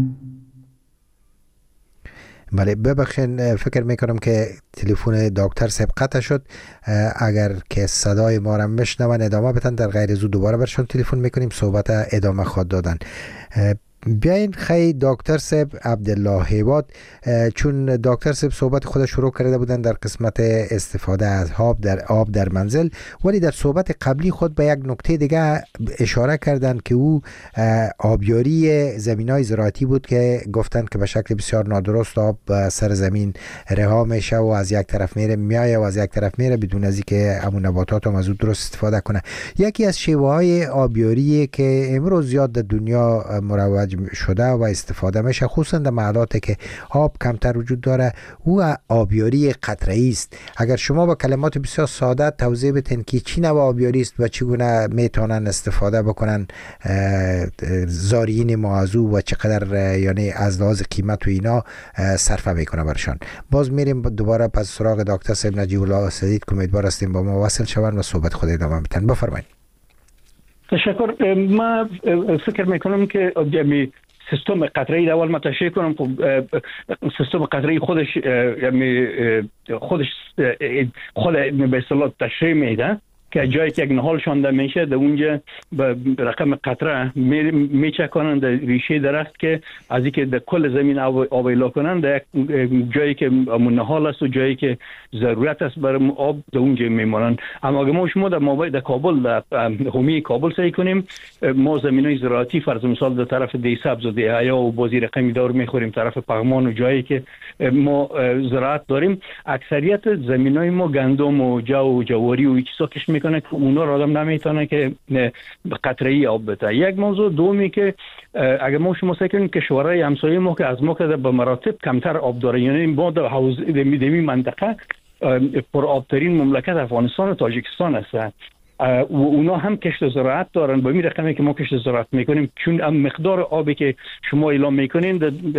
Speaker 7: بله ببخشید، فکر میکنم که تلفن دکتر صاحب قطع شد. اگر که صدای ما را میشنون ادامه بدن، در غیر زود دوباره برشون تلفن میکنیم، صحبت ادامه خواهد دادن. بیاین خیلی دکتر صاحب عبدالله هیواد، چون دکتر صاحب صحبت خود شروع کرده بودن در قسمت استفاده از آب در منزل، ولی در صحبت قبلی خود به یک نکته دیگه اشاره کردند که او آبیاری زمینای زراعتی بود که گفتند که به شکل بسیار نادرست آب سر زمین رها میشه و از یک طرف میایه و از یک طرف میره بدون از اینکه همون نباتات هم از اون درست استفاده کنه. یکی از شیوه‌های آبیاری که امروز زیاد در دنیا مروج شده و استفاده میشه، خصوصا در محلاتی که آب کمتر وجود داره، او آبیاری قطره‌ای است. اگر شما با کلمات بسیار ساده توضیح بدین که چی نوع آبیاری است و چگونه میتونن استفاده بکنن زارعین ما از او و چقدر یعنی از لحاظ قیمت و اینا صرفه میکنه برشان. باز میریم دوباره پس سراغ دکتر صاحب نجیب الله سدید که امیدوار هستیم با ما وصل شوند و صحبت خود ادامه بدن. بفرمایید.
Speaker 9: تشکر. ما فکر میکنم که جمعی سیستم قطره‌ای اول ما تشریح کنم. خب سیستم قطره‌ای خودش خود به اصطلاح تشریح میده که جایی که یک نهال شانده میشه در اونجا به رقم قطره میچکنن در ریشه درخت که از اینکه در کل زمین آب ایلا کنن در جایی که نهال است و جایی که ضرورت است برای آب در اونجا میمونن. اما اگه ما شما در کابل در حومه کابل سعی کنیم ما زمینای زراعتی فرض مثال در طرف دی سبز و دی حیا و بازی رقمی دار میخوریم طرف پغمان و جایی که ما زراعت داریم اکثریت زمینای ما گندم و جو و جواری و چیزا کش میکنه که اونا را آدم نمیتونه که قطره‌ای آب بده. یک موضوع دومی که اگر ما شما سعی کنیم کشورهای همسایه ما که از ما که به مراتب کمتر آب داره، یعنی ما در حوزه دمی منطقه پر آبترین مملکت افغانستان و تاجیکستان است و اونا هم کشت زراعت دارن با این رقمی که ما کشت زراعت میکنیم، چون مقدار آبی که شما اعلام میکنین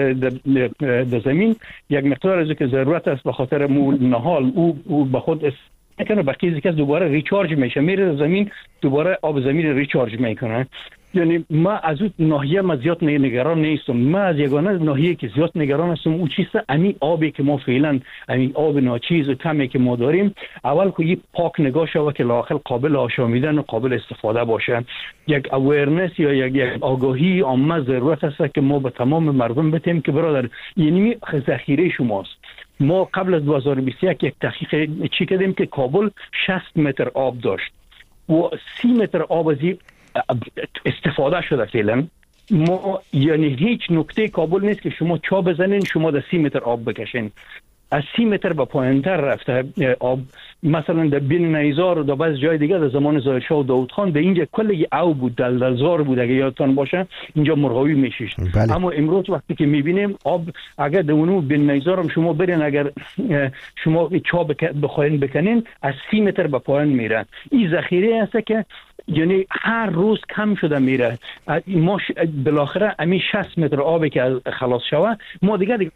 Speaker 9: در زمین یک مقدار از که ضرورت است به خاطر نهال او به خود میکنه بقیه که دوباره ریچارج میشه میره زمین دوباره آب زمین ریچارج میکنه. یعنی ما از اون ناحیه ما زیاد نگران نیستم. ما از یگانه ناحیه که زیاد نگران هستم اون چیزه امی آبی که ما فعلا امی آب ناچیز و کمی که ما داریم اول که پاک نگاه شود که لااقل قابل آشامیدن و قابل استفاده باشه. یک اویرنس یا یک آگاهی عامه ضرورت است که ما به تمام مردم بتیم که برادر یعنی ذخیره شماست. ما قبل از 2021 یک تحقیق چی کردیم که کابل 60 متر آب داشت و 30 متر آب از استفاده شده فعلا. ما یعنی هیچ نکته کابل نیست که شما چا بزنین شما در 30 متر آب بکشین. از 30 متر به پایینتر رفته آب. مثلا در بین نیزار و در بعض جای دیگه در زمان ظاهرشاه و داود خان در اینجا کلی او بود دلدلزار بود اگه یادتان باشه اینجا مرغاوی میشیش. اما امروز وقتی که میبینیم آب اگر در اونو بین نیزار هم شما برین اگر شما چا بخواین بکنین از 30 متر به پایین میره. این ذخیره است که یعنی هر روز کم شده میره. ما بالاخره امی 60 متر آبی که خلاص شوه ما دیگه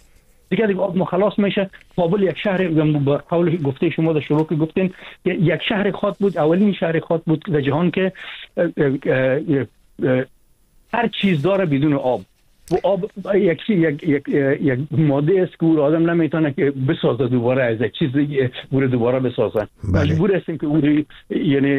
Speaker 9: آب خلاص میشه. کابل یک شهر با قول گفته شما در شروع که گفتین یک شهر خاط بود، اولین شهر خاط بود در جهان که هر چیز داره بدون آب. و آب یک ماده است که آدم نمیتونه که بسازه دوباره از یک چیز دوباره بسازه. مجبور هستیم که یعنی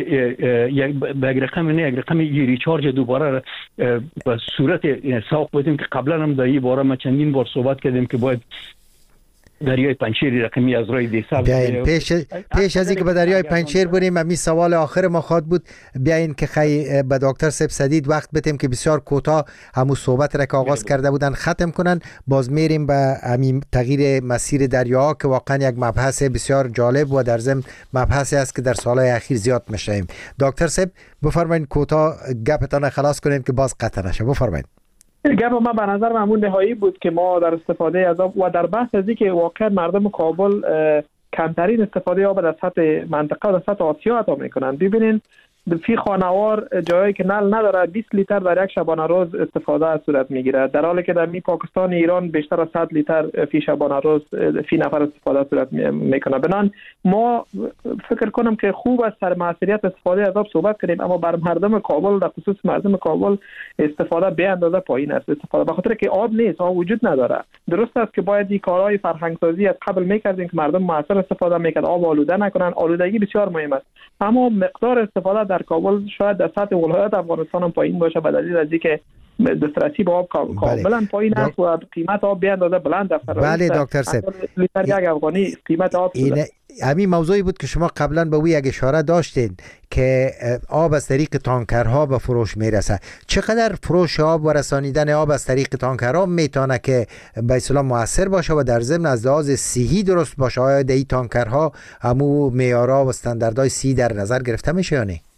Speaker 9: یک رقم ریچارج دوباره به صورت ساق بدیم که قبلا هم در این باره ما چندین بار صحبت کردیم که باید دریای پنجشیر رقمی از راه دیسال
Speaker 7: پیش از اینکه به دریای پنجشیر بریم امی سوال آخر ما خواد بود بیاین که خی به دکتر سیب سدید وقت بتیم که بسیار کوتاه همو صحبت را که آغاز کرده بودن ختم کنن. باز میریم به همین تغییر مسیر دریاها که واقعا یک مبحث بسیار جالب و در ضمن مبحثی است که در سالهای اخیر زیاد میشنویم. دکتر سیب بفرمایید کوتاه گپتان خلاص کنیم که باز قطع نشه. بفرمایید.
Speaker 8: گپ ما به نظر من نهایی بود که ما در استفاده از آب و در بحث از اینکه واقعا مردم کابل کمترین استفاده آب در سطح منطقه و در سطح آسیا عطا میکنن. ببینین فی خانوار جایی که نل نداره 20 لیتر در یک شبانه روز استفاده صورت میگیره، در حالی که در پاکستان ایران بیشتر از 100 لیتر فی شبانه روز فی نفر استفاده صورت میکنه. بنان ما فکر کنم که خوب است سر مسئولیت استفاده از آب صحبت کنیم، اما بر مردم کابل در خصوص مردم کابل استفاده به اندازه پایین است. استفاده به خاطر که آب نیست، آب وجود نداره. درست است که باید این کارهای فرهنگ سازی از قبل میکردیم که مردم موثر استفاده میکرد، آب آلوده نکنن. آلودگی بسیار مهم است، اما مقدار استفاده در کابل شاید در سطح ولایت افغانستان هم پایین باشه به دلیل از اینکه دسترسی به آب کاملا پایین است و قیمت آب به اندازه بلند است.
Speaker 7: بله دکتر صاحب،
Speaker 8: لیتر یک افغانی قیمت آب شده.
Speaker 7: همین موضوعی بود که شما قبلا به وی یک اشاره داشتین که آب از طریق تانکرها به فروش میرسه. چقدر فروش آب و رسانیدن آب از طریق تانکرها میتونه که به اصطلاح موثر باشه و در ضمن از لحاظ صحی درست باشه؟ آیا در این تانکرها همو معیارها و استانداردهای صحی در نظر گرفته میشه یا نه؟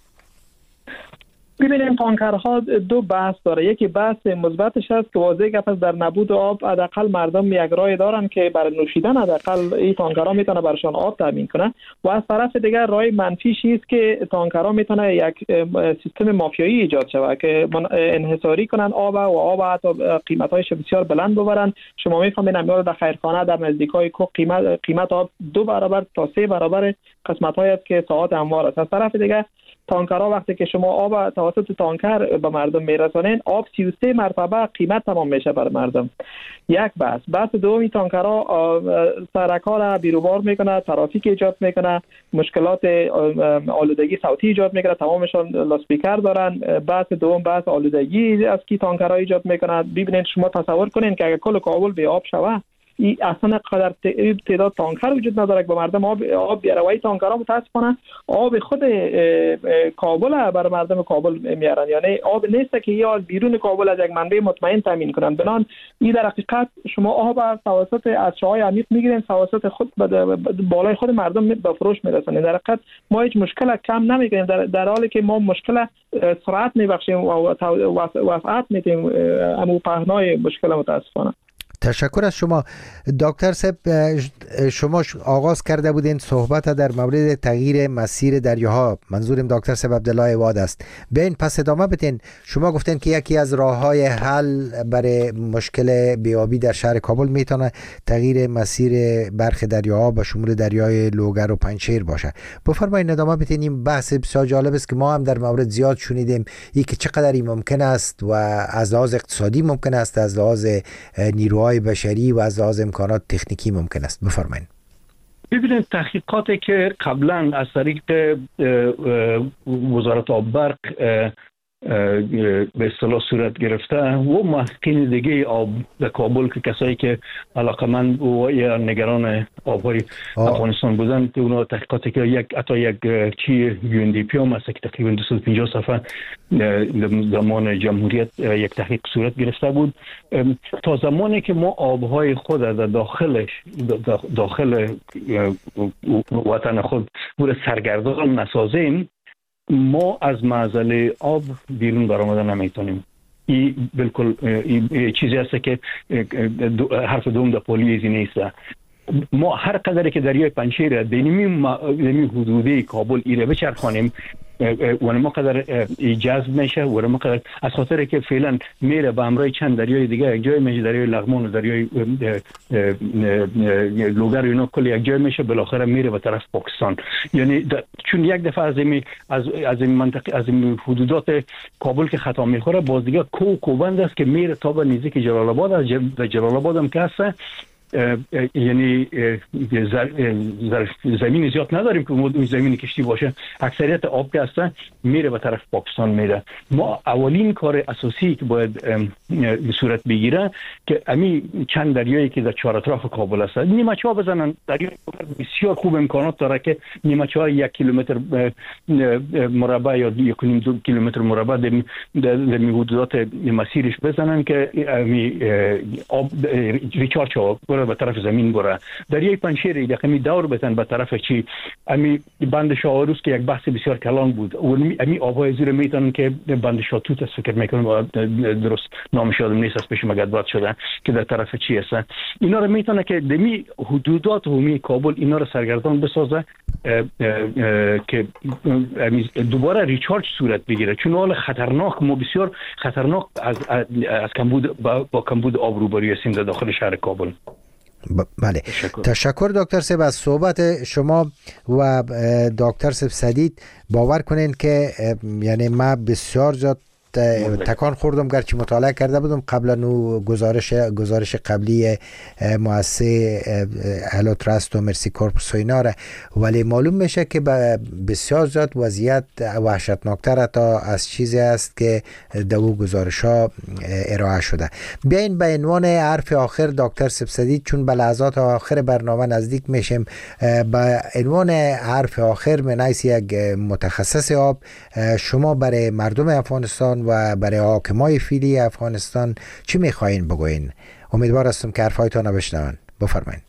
Speaker 8: ببینیم تانکرها دو بحث داره. یکی بحث مثبتش است که واضح گپ است در نبود آب حداقل مردم یک راه دارن که برای نوشیدن حداقل این تانکرها میتونه برشان آب تامین کنه، و از طرف دیگر راه منفیش است که تانکرها میتونه یک سیستم مافیایی ایجاد شود که انحصاری کنن آب و آب حتی قیمتایش بسیار بلند ببرن. شما میفهمین امیال در خیرخانه در نزدیکای کوه قیمت آب 2 برابر تا 3 برابر قسمت‌های است که ساعت هموار است. از طرف دیگر تانکرها وقتی که شما آب توسط تانکر به مردم میرسانین، آب 33 مرتبه قیمت تمام میشه بر مردم. یک بحث دومی، تانکرها سرک‌ها را بیروبار میکنه، ترافیک ایجاد میکنه، مشکلات آلودگی صوتی ایجاد میکنه، تمامشان لاسپیکر دارن. بحث دوم بحث آلودگی از کی تانکرها ایجاد میکنه. ببینید شما تصور کنین که اگه کل کابل به آب شوه، این اصلا قدر تعداد تانکر وجود نداره که به مردم آب بیاره. و این تانکرها متاسفانه آب خود کابل بر مردم کابل میارن، یعنی آب نیست که یا بیرون کابل از یک منبع مطمئن تامین کنن. بنان این در حقیقت شما آب توسط از چاهای عمیق میگیرین، توسط خود بالای خود مردم به فروش میرسونین. در حقیقت ما هیچ مشکل کم نمیکنیم، در حالی که ما مشکل سرعت میبخشیم و وسعت میدیم امو پهنای مشکل. متاسفانه.
Speaker 7: تشکر از شما دکتر صاحب. شما آغاز کرده بودین صحبت در مورد تغییر مسیر دریاها، منظورم دکتر صاحب عبدالله عواد است. بیاین پس ادامه بدین. شما گفتین که یکی از راههای حل برای مشکل بیابی در شهر کابل میتونه تغییر مسیر برخی دریاها به شمول دریای لوگر و پنجشیر باشه. بفرمایید ادامه بدین. این بحث بسیار جالب است که ما هم در مورد زیاد شنیدیم، این که چقدر این ممکن است و از لحاظ اقتصادی ممکن است، از لحاظ نیروهای بشری و از لحاظ امکانات تکنیکی ممکن است. بفرمایید.
Speaker 9: ببینید تحقیقاتی که قبلا از طریق وزارت آب برق به اصطلاح صورت گرفته و محققین دیگه آب در کابل که کسایی که علاقمند و یا نگران آبهای افغانستان بودن، که اونا تحقیقاتی که یک UNDP هم است که تقریبا 250 صفحه زمان جمهوریت یک تحقیق صورت گرفته بود. تا زمانی که ما آبهای خود در داخل وطن خود بود سرگردان نسازیم، ما از معضله آب بیرون برآمدن نمیتونیم. این بالکل چیزی است که حرف دوم در پولیزی نیست. ما هر قدری که دریای پنجشیر دینمی حدوده کابل ایره بچرخانیم و ما قدر جذب میشه و ما قدر از خاطر که فعلا میره به همراه چند دریای دیگه یک جای میشه، دریای لغمان و دریای لوگر اینا کل یک جای میشه، بالاخره میره به طرف پاکستان. یعنی چون یک دفعه از این منطقه، از این حدودات کابل که خطا میخوره، باز دیگه کوبند است که میره تا به نزدیک جلال آباد. از جلال آباد هم که هست، یعنی زمین زیاد نداریم که اون زمین کشتی باشه، اکثریت آب که هست میره به طرف پاکستان میره. ما اولین کار اساسی که باید صورت بگیره که امی چند دریایی که در چهار اطراف کابل هست نیمچه ها بزنن. دریا بسیار خوب امکانات داره که نیمچه ها 1 کیلومتر مربع یا 1.5 کیلومتر مربع در حدودات مسیرش بزنن که امی آب ریچارج ها به طرف زمین بره. دریای پنجشیر یکمی دور بتن به طرف چی امی بند شاهروس که یک بحث بسیار کلان بود و امی آبهای زیر میتونن که بند شاتوت است، فکر میکنم درست نامش یادم نیست، از پیش مقدمات شده که در طرف چی است. اینا رو میتونه که دمی حدودات عمومی کابل اینا رو سرگردان بسازه که دوباره ریچارج صورت بگیره. چون حال خطرناک، ما بسیار خطرناک از کمبود با کمبود آب روبرو هستیم در داخل شهر کابل.
Speaker 7: بله، تشکر دکتر صاحب از صحبت شما و دکتر صاحب سدید. باور کنین که یعنی ما بسیار زیاد تکان خوردم، گرچه مطالعه کرده بودم قبلا گزارش قبلی مؤسسه هلو تراست و مرسی کورپس و اینا را، ولی معلوم میشه که بسیار زیاد وضعیت وحشتناکتر تا از چیزی است که در او گزارش ها ارائه شده. بیاین به عنوان حرف آخر دکتر سبسدید، چون به لحظات آخر برنامه نزدیک میشیم، به عنوان حرف آخر من حیث یک متخصص آب، شما برای مردم افغانستان و برای حاکمای فعلی افغانستان چی میخواین بگوین؟ امیدوار هستم که حرفایتان رو بشنون. بفرمایید.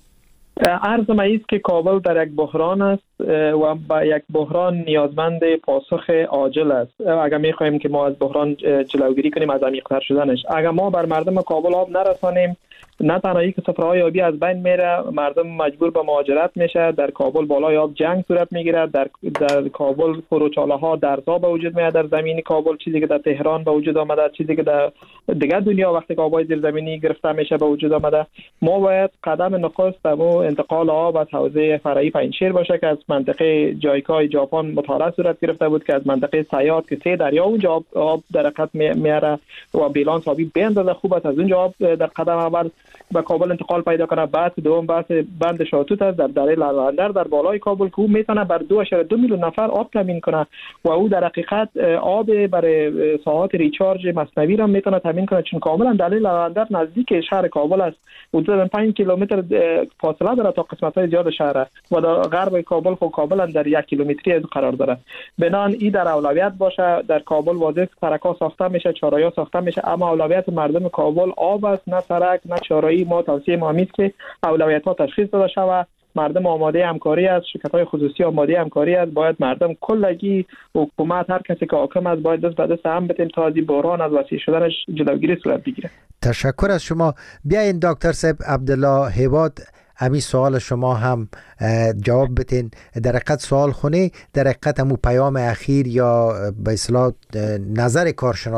Speaker 8: عرض ما است که کابل در یک بحران است و با یک بحران نیازمند پاسخ عاجل است. اگر میخواهیم که ما از بحران جلوگیری کنیم از عمیق‌تر شدنش، اگر ما بر مردم کابل آب نرسانیم، نه تنها یک سفرهای آبی از بین میره، مردم مجبور به مهاجرت میشه. در کابل بالای آب جنگ صورت میگیره. در کابل فروچاله ها درزا به وجود میاد در زمین کابل، چیزی که در تهران به وجود آمده، چیزی که در دیگر دنیا وقتی که آبای زیرزمینی گرفته میشه به وجود آمده. ما باید قدم نخست در انتقال آب از حوزه فرعی پنجشیر باشه که از منطقه جایکای ژاپن مطالعه صورت گرفته بود که از منطقه سیاد که 3 دریا اونجا آب در حقیقت میاره و بیلانس آبی به اندازه خوب است، از اونجا آب در قدم اول به کابل انتقال پیدا کنه. بحث دوم بحث بند شاتوت است در دره لالندر در بالای کابل که او میتونه بر 2.2 میلیون نفر آب تامین کنه و او در حقیقت آب برای ساعات ریچارج مصنوعی را میتونه تامین کنه، چون کاملا دره لالندر نزدیک شهر کابل است، حدود 5 کیلومتر فاصله داره تا قسمت‌های زیاد شهر و در غرب کابل خود کابل در 1 کیلومتری از قرار داره. بنان این در اولویت باشه. در کابل واضح سرک‌ها ساخته میشه، چهارراهی ساخته میشه، اما اولویت مردم کابل آب است، نه سرک نه چهارراهی. ما توصیه ما است که اولویت‌ها تشخیص داده شود. مردم آماده همکاری است، شرکت‌های خصوصی آماده همکاری است. باید مردم کلگی، حکومت، هر کسی که حاکم است باید دست به دست هم بدیم تا از این بحران از وسیع شدنش جلوگیری صورت بگیره.
Speaker 7: تشکر از شما. بیاین دکتر صاحب عبدالله هیواد امی سوال شما هم جواب بتین. در حقیقت سوال خونه در حقیقت همون پیام اخیر یا به اصطلاح نظر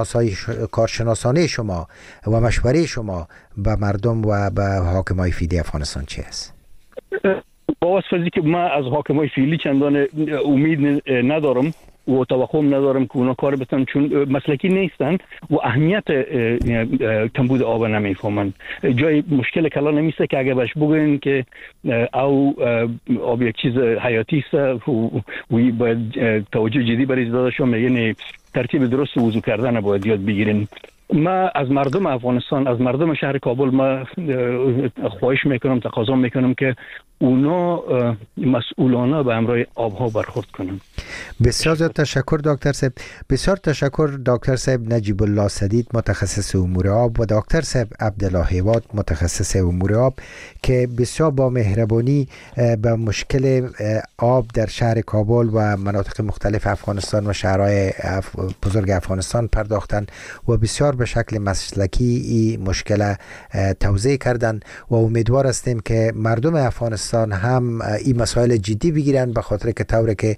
Speaker 7: کارشناسانه شما و مشوره شما به مردم و به حاکمای فعلی افغانستان چی است؟
Speaker 9: با واسه که من از حاکمای فعلی چندان امید ندارم و توقع ندارم که اونا کار بتونن، چون مسلکی نیستن و اهمیت کمبود آب نمیفهمن. جای مشکل کلا نمیسته که اگه بهش بگن که او آب یک چیز حیاتی است و باید توجه جدی برای داده شما، یعنی ترتیب درست وضو کردن باید یاد بگیرین. ما از مردم افغانستان، از مردم شهر کابل ما خواهش میکنم، تقاضا میکنم که اونا مسئولانه به امرای آبها برخورد کنن.
Speaker 7: بسیار زیاد تشکر دکتر صاحب. بسیار تشکر دکتر صاحب نجیب الله سدید متخصص امور آب و دکتر صاحب عبدالله هیواد متخصص امور آب که بسیار با مهربانی به مشکل آب در شهر کابل و مناطق مختلف افغانستان و شهرهای بزرگ افغانستان پرداختن و بسیار به شکل مسلکی این مشکل توضیح کردن و امیدوار هستیم که مردم افغانستان هم این مسائل جدی بگیرن، به خاطر که طوری که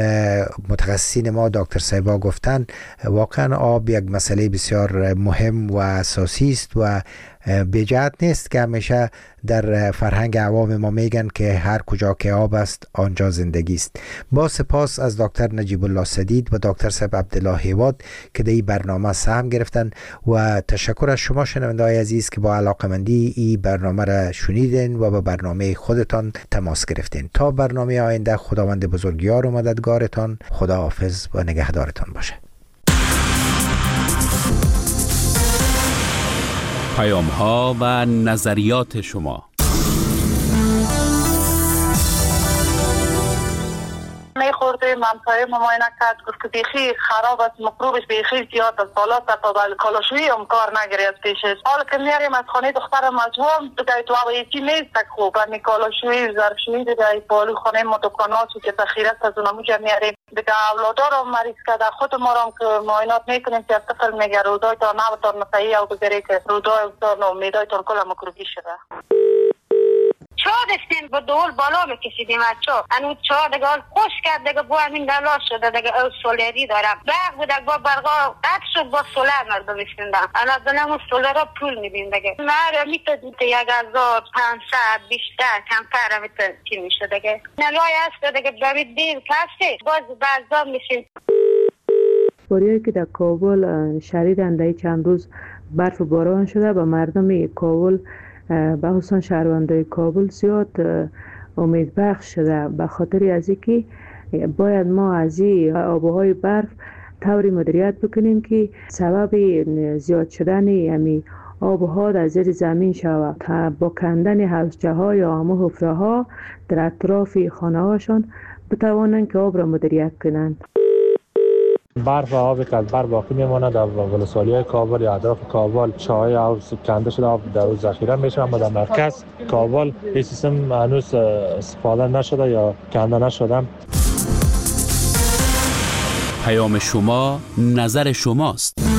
Speaker 7: متخصصین ما دکتر صاحبا گفتن واقعا آب یک مسئله بسیار مهم و اساسی است و بی‌جهت نیست که همیشه در فرهنگ عوام ما میگن که هر کجا که آب است آنجا زندگی است. با سپاس از دکتر نجیب الله سدید و دکتر صاحب عبدالله هیواد که در این برنامه سهم گرفتن و تشکر از شما شنونده‌های عزیز که با علاقمندی این برنامه را شنیدین و با برنامه خودتان تماس گرفتین. تا برنامه آینده خداوند بزرگیار و مددگارتان، خداحافظ و نگهدارتان باشه.
Speaker 12: پیام ها و نظریات شما.
Speaker 13: خورده منطقه مماینه کرد، گفت که بیخی خراب است، مکروبش بیخی زیاد است، بالا تا کالاشویی هم کار نگیری از پیشش. حالا که میاریم از خانه دختر مجموعه دیگه تو یکی نیست خوب، برمی کالاشویی ظرفشویی دیگه بالو خانه ما دکاناتو که تخیره است از اونمو که میاریم دیگه. اولادار هم مریض کرده، خود ما هم که معاینات میکنیم که از طفل میگه رودای تا نبتان مسیحی او بگیری که رودای تا امیدای تا کل مکروبی شده.
Speaker 14: چا دستیم با دول بالا بکشیدیم از چا انو چا دیگه خوش کرد دیگه با همین دلار شده دیگه او سولری دارم برق بود با برقا قطع شد با سولر مردم بشکندم الان دلم سولر را پول میدیم دیگه مره میتونید 1500 بیشتر کمتر میتونید چی میشه دیگه نلای هست دیگه ببید دیر کسی باز برزا میشین.
Speaker 15: باریایی که در کابل شدیدن در چند روز برف و باران شده و مردم کابل به خصوص شهروندان کابل زیاد امید بخش شده، به خاطر از اینکه باید ما از این آبهای برف طوری مدیریت بکنیم که سبب زیاد شدن یعنی آبها در زیر زمین شود تا با کندن حوضچه ها یا همه حفره ها در اطراف خانه هاشون بتوانند که آب را مدیریت کنند.
Speaker 16: برف و آبی که از بر باقی میمونه در ولسوالی‌های کابل یا اطراف کابل چاهای آب کنده شده آب در روز ذخیره میشه، اما در مرکز کابل این سیستم هنوز استفاده نشده یا کنده نشده.
Speaker 12: پیام شما نظر شماست.